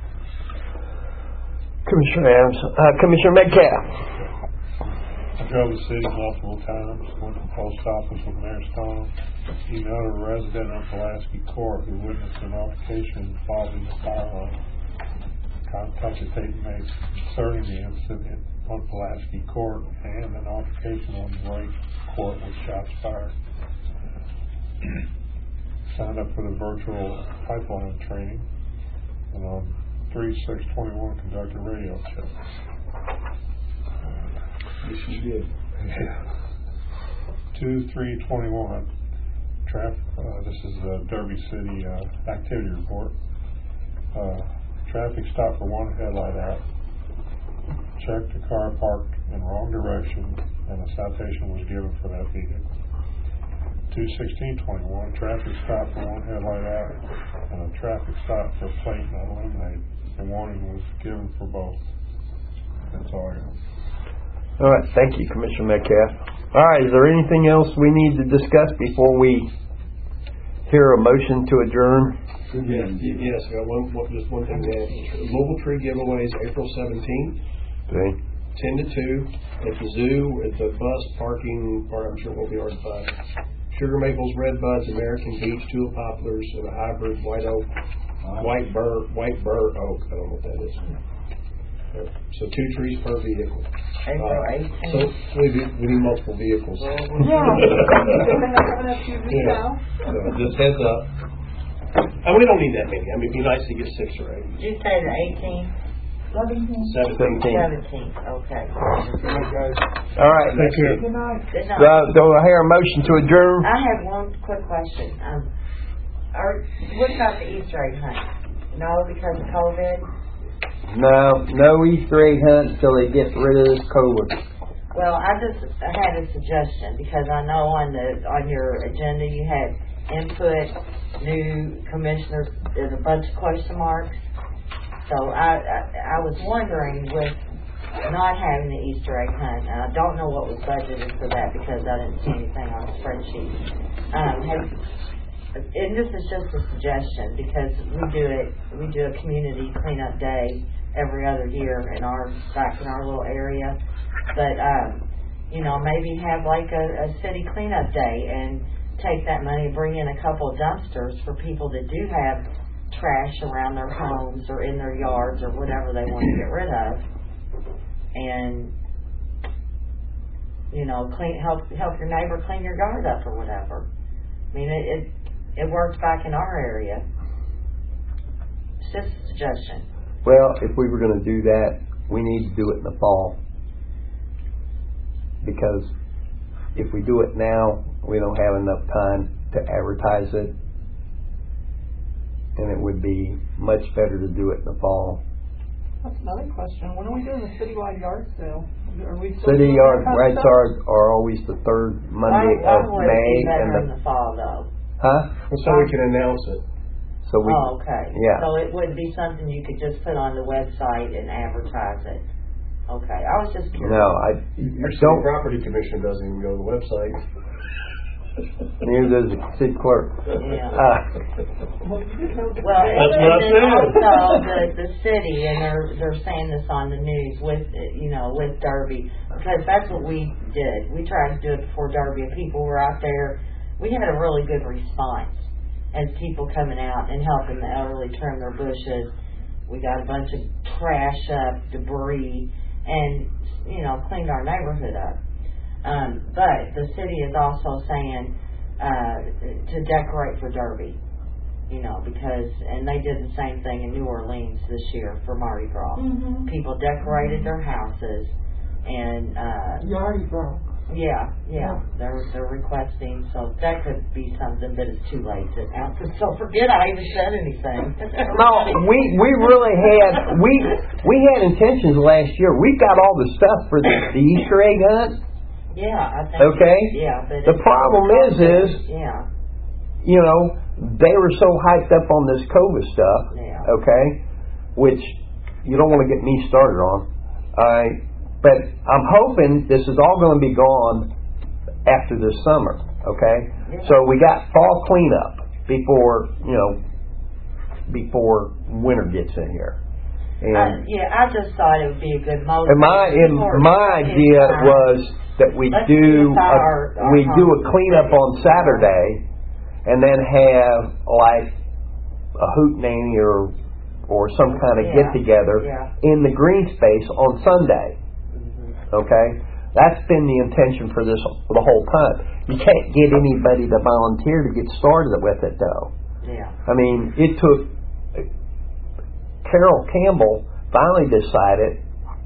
Commissioner Adams, uh, Commissioner Metcalf. I drove the city multiple times, went to the post office with Mayor Stone, emailed a resident of Pulaski Court who witnessed an altercation involving the fire line. Contacted Tate Mace concerning the incident on Pulaski Court and an altercation on Ray Court with shots fired. Signed up for the virtual pipeline training, and on three six twenty-one conducted radio check. Yes, you did. Yeah. Two three twenty one. Traffic. Uh, this is the Derby City uh, activity report. Uh, traffic stop for one headlight out. Checked the car parked in the wrong direction, and a citation was given for that vehicle. Two sixteen twenty one. Traffic stop for one headlight out, and a traffic stop for plate not illuminated. A warning was given for both. That's all I got. All right, thank you, Commissioner Metcalf. All right, is there anything else we need to discuss before we hear a motion to adjourn? Yes, y- yes, I got one, one, just one thing to add. Mobile tree giveaways, April seventeenth, Okay. ten to two, at the zoo, at the bus parking part, I'm sure it won't be hard to find. Sugar maples, red buds, American beech, tulip poplars, and a hybrid white oak, white bur, white bur oak, I don't know what that is. Yep. So two trees per vehicle. April Uh, eighteenth. So we need, we need multiple vehicles. Yeah. Yeah. So just heads up. And we don't need that many. I mean, it'd be nice to get six or eight. Did you say the eighteenth? Seventeen. Seventeen. Seventeenth, okay. All right. Thank you. Good night. Good night. Uh, do I hear a motion to adjourn? I have one quick question. Um, are, what about the Easter egg hunt? No, because of COVID? No, no Easter egg hunt until they get rid of this COVID. Well, I just I had a suggestion because I know on the on your agenda you had input, new commissioners, there's a bunch of question marks. So I, I I was wondering with not having the Easter egg hunt, and I don't know what was budgeted for that because I didn't see anything on the spreadsheet. Um, have, and this is just a suggestion because we do it we do a community cleanup day every other year in our back in our little area. But um, you know, maybe have like a, a city cleanup day and take that money and bring in a couple of dumpsters for people that do have trash around their homes or in their yards or whatever they want to get rid of, and you know, clean help help your neighbor clean your yard up or whatever. I mean, it it, it works back in our area. It's just a suggestion. Well, if we were going to do that, we need to do it in the fall. because if we do it now, we don't have enough time to advertise it. And it would be much better to do it in the fall. That's another question. When are we doing the citywide yard sale? Are we still City doing yard that kind of rights stuff? are, are always the third Monday Why, why of would it May. be better And in the, the fall though? huh? So we can announce it. So we, Oh, okay. yeah. So it would be something you could just put on the website and advertise it. Okay, I was just curious. no, I Your city don't. property commission doesn't even go to the website. Neither does the city clerk. Yeah. Uh, Well, That's and, what I and then said. also the, the city, and they're, they're saying this on the news with, you know, with Derby, because that's what we did. We tried to do it before Derby, and people were out there. We had a really good response as people coming out and helping the elderly trim their bushes. We got a bunch of trash up, debris, and, you know, cleaned our neighborhood up. Um, but the city is also saying uh, to decorate for Derby. You know, because, and they did the same thing in New Orleans this year for Mardi Gras. Mm-hmm. People decorated their houses, and, uh, Yardy bro. yeah, yeah, Yeah. they're, they're requesting, so that could be something, but it's too late to announce it, so forget I even said anything. no, we we really had we we had intentions last year. We've got all the stuff for the, the Easter egg hunt. Yeah, I think. Okay. Yeah, but The it's- problem is, is Yeah, you know, they were so hyped up on this COVID stuff. yeah. Okay, which you don't want to get me started on. I, but I'm hoping this is all going to be gone after this summer. Okay, Yeah. so we got fall cleanup before you know before winter gets in here. And Uh, yeah, I just thought it would be a good motive. and my and for- my idea was that we Let's do beautify a, our- our we do a homes. cleanup on Saturday, and then have like a hootenanny or or some kind of Yeah, get together yeah. in the green space on Sunday. Mhm. Okay, that's been the intention for this the whole time. You can't get anybody to volunteer to get started with it though. Yeah. I mean, it took Carol Campbell finally decided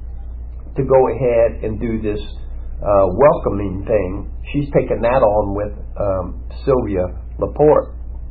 to go ahead and do this uh, welcoming thing. She's taken that on with um, Sylvia Laporte,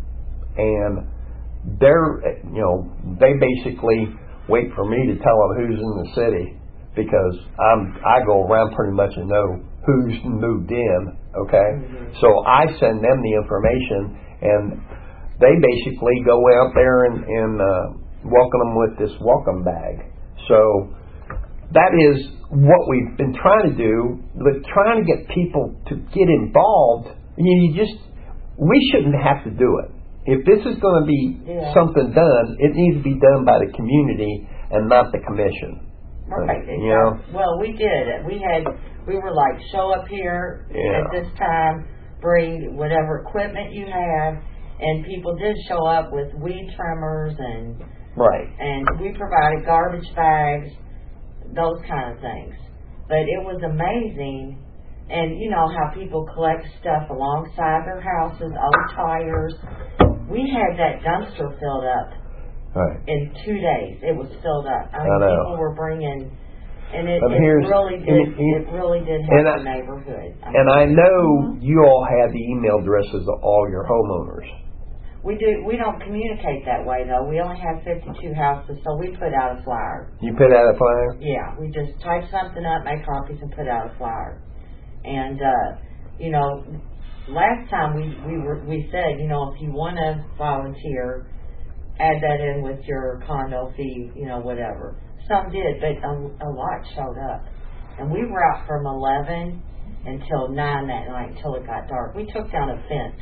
and they're you know they basically wait for me to tell them who's in the city because I'm I go around pretty much and know who's moved in. Okay, Mm-hmm. so I send them the information, and they basically go out there and, and uh, welcome them with this welcome bag. So that is what we've been trying to do, but trying to get people to get involved. You, you just we shouldn't have to do it. If this is going to be Yeah. something done, it needs to be done by the community and not the commission. Right. You know? Well, we did. We had, we were like, show up here Yeah. at this time, bring whatever equipment you have, and people did show up with weed trimmers and Right. and we provided garbage bags, those kind of things. But it was amazing, and you know how people collect stuff alongside their houses, old tires. We had that dumpster filled up Right. in two days. It was filled up. I I mean, know. people were bringing, and it, But it here's- really did. and it- It really did and help I- the neighborhood. I And mean, I know you all have the email addresses of all your homeowners. we do. We don't communicate that way though. We only have fifty-two houses, so we put out a flyer. You put out a flyer? Yeah, we just type something up, make copies, and put out a flyer. And uh, you know, last time we we were we said, you know, if you want to volunteer, add that in with your condo fee, you know, whatever. Some did, but a, a lot showed up, and we were out from eleven until nine that night until it got dark. We took down a fence.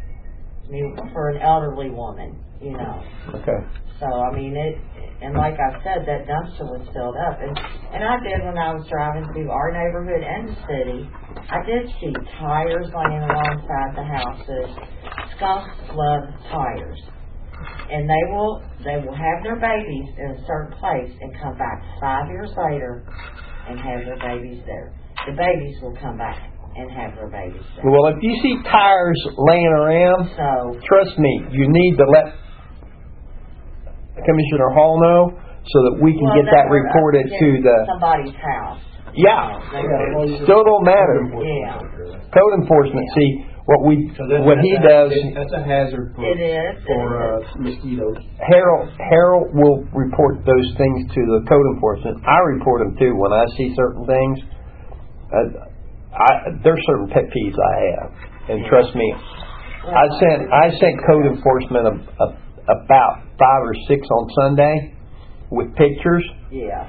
I mean, for an elderly woman, you know. Okay. So, I mean, it, and like I said, that dumpster was filled up. And, and I did when I was driving through our neighborhood and the city, I did see tires laying alongside the houses. Skunks love tires. And they will, they will have their babies in a certain place and come back five years later and have their babies there. The babies will come back and have their babies there. Well, if you see tires laying around, So, trust me, you need to let Commissioner Hall know so that we can well, get they that were up reported to against the. somebody's house. Yeah, They- still don't matter. Yeah. Code enforcement, see, what we, So that's- what he that's- does, That's a hazard for, It is. for, it uh, is. mosquitoes. Harold, Harold will report those things to the code enforcement. I report them too when I see certain things. Uh, I, there's certain pet peeves I have, and trust me, I sent I sent code enforcement a, a, about five or six on Sunday with pictures. Yeah.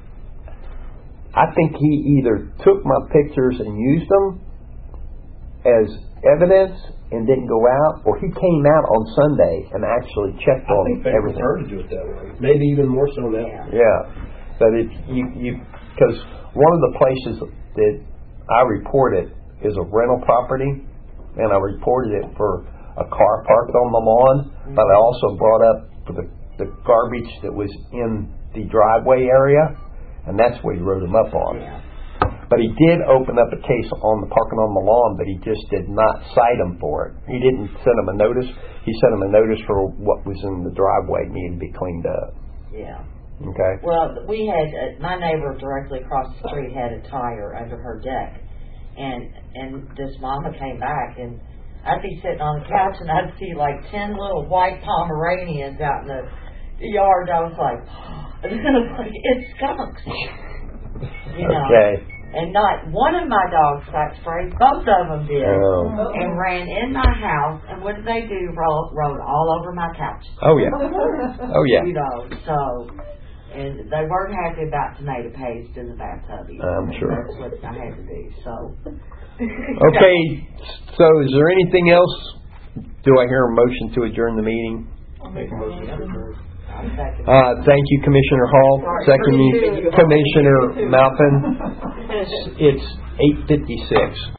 I think he either took my pictures and used them as evidence and didn't go out, or he came out on Sunday and actually checked I on think they everything. prefer to do it that way, maybe even more so now. Yeah. Yeah, but it you you because one of the places that I reported is a rental property, and I reported it for a car parked on the lawn, mm-hmm. but I also brought up for the the garbage that was in the driveway area, and that's what he wrote him up on. Yeah. But he did open up a case on the parking on the lawn, but he just did not cite him for it. He didn't send him a notice. He sent him a notice for what was in the driveway needed to be cleaned up. Yeah. Okay. Well, we had, uh, my neighbor directly across the street had a tire under her deck. And, and this mama came back, and I'd be sitting on the couch and I'd see like ten little white Pomeranians out in the yard. I was like, it skunks. You know. Okay. And not one of my dogs got sprayed. Both of them did. Oh. And ran in my house. And what did they do? Roll, rode all over my couch. Oh, yeah. Oh, yeah. You know, so, and they weren't happy about tomato paste in the bathtub either. I'm sure. That's what I had to do, so. Okay, so is there anything else? Do I hear a motion to adjourn the meeting? Make a motion to adjourn. I'm second. Uh, thank you, Commissioner Hall. Second, you, Commissioner Malpin. It's eight fifty-six.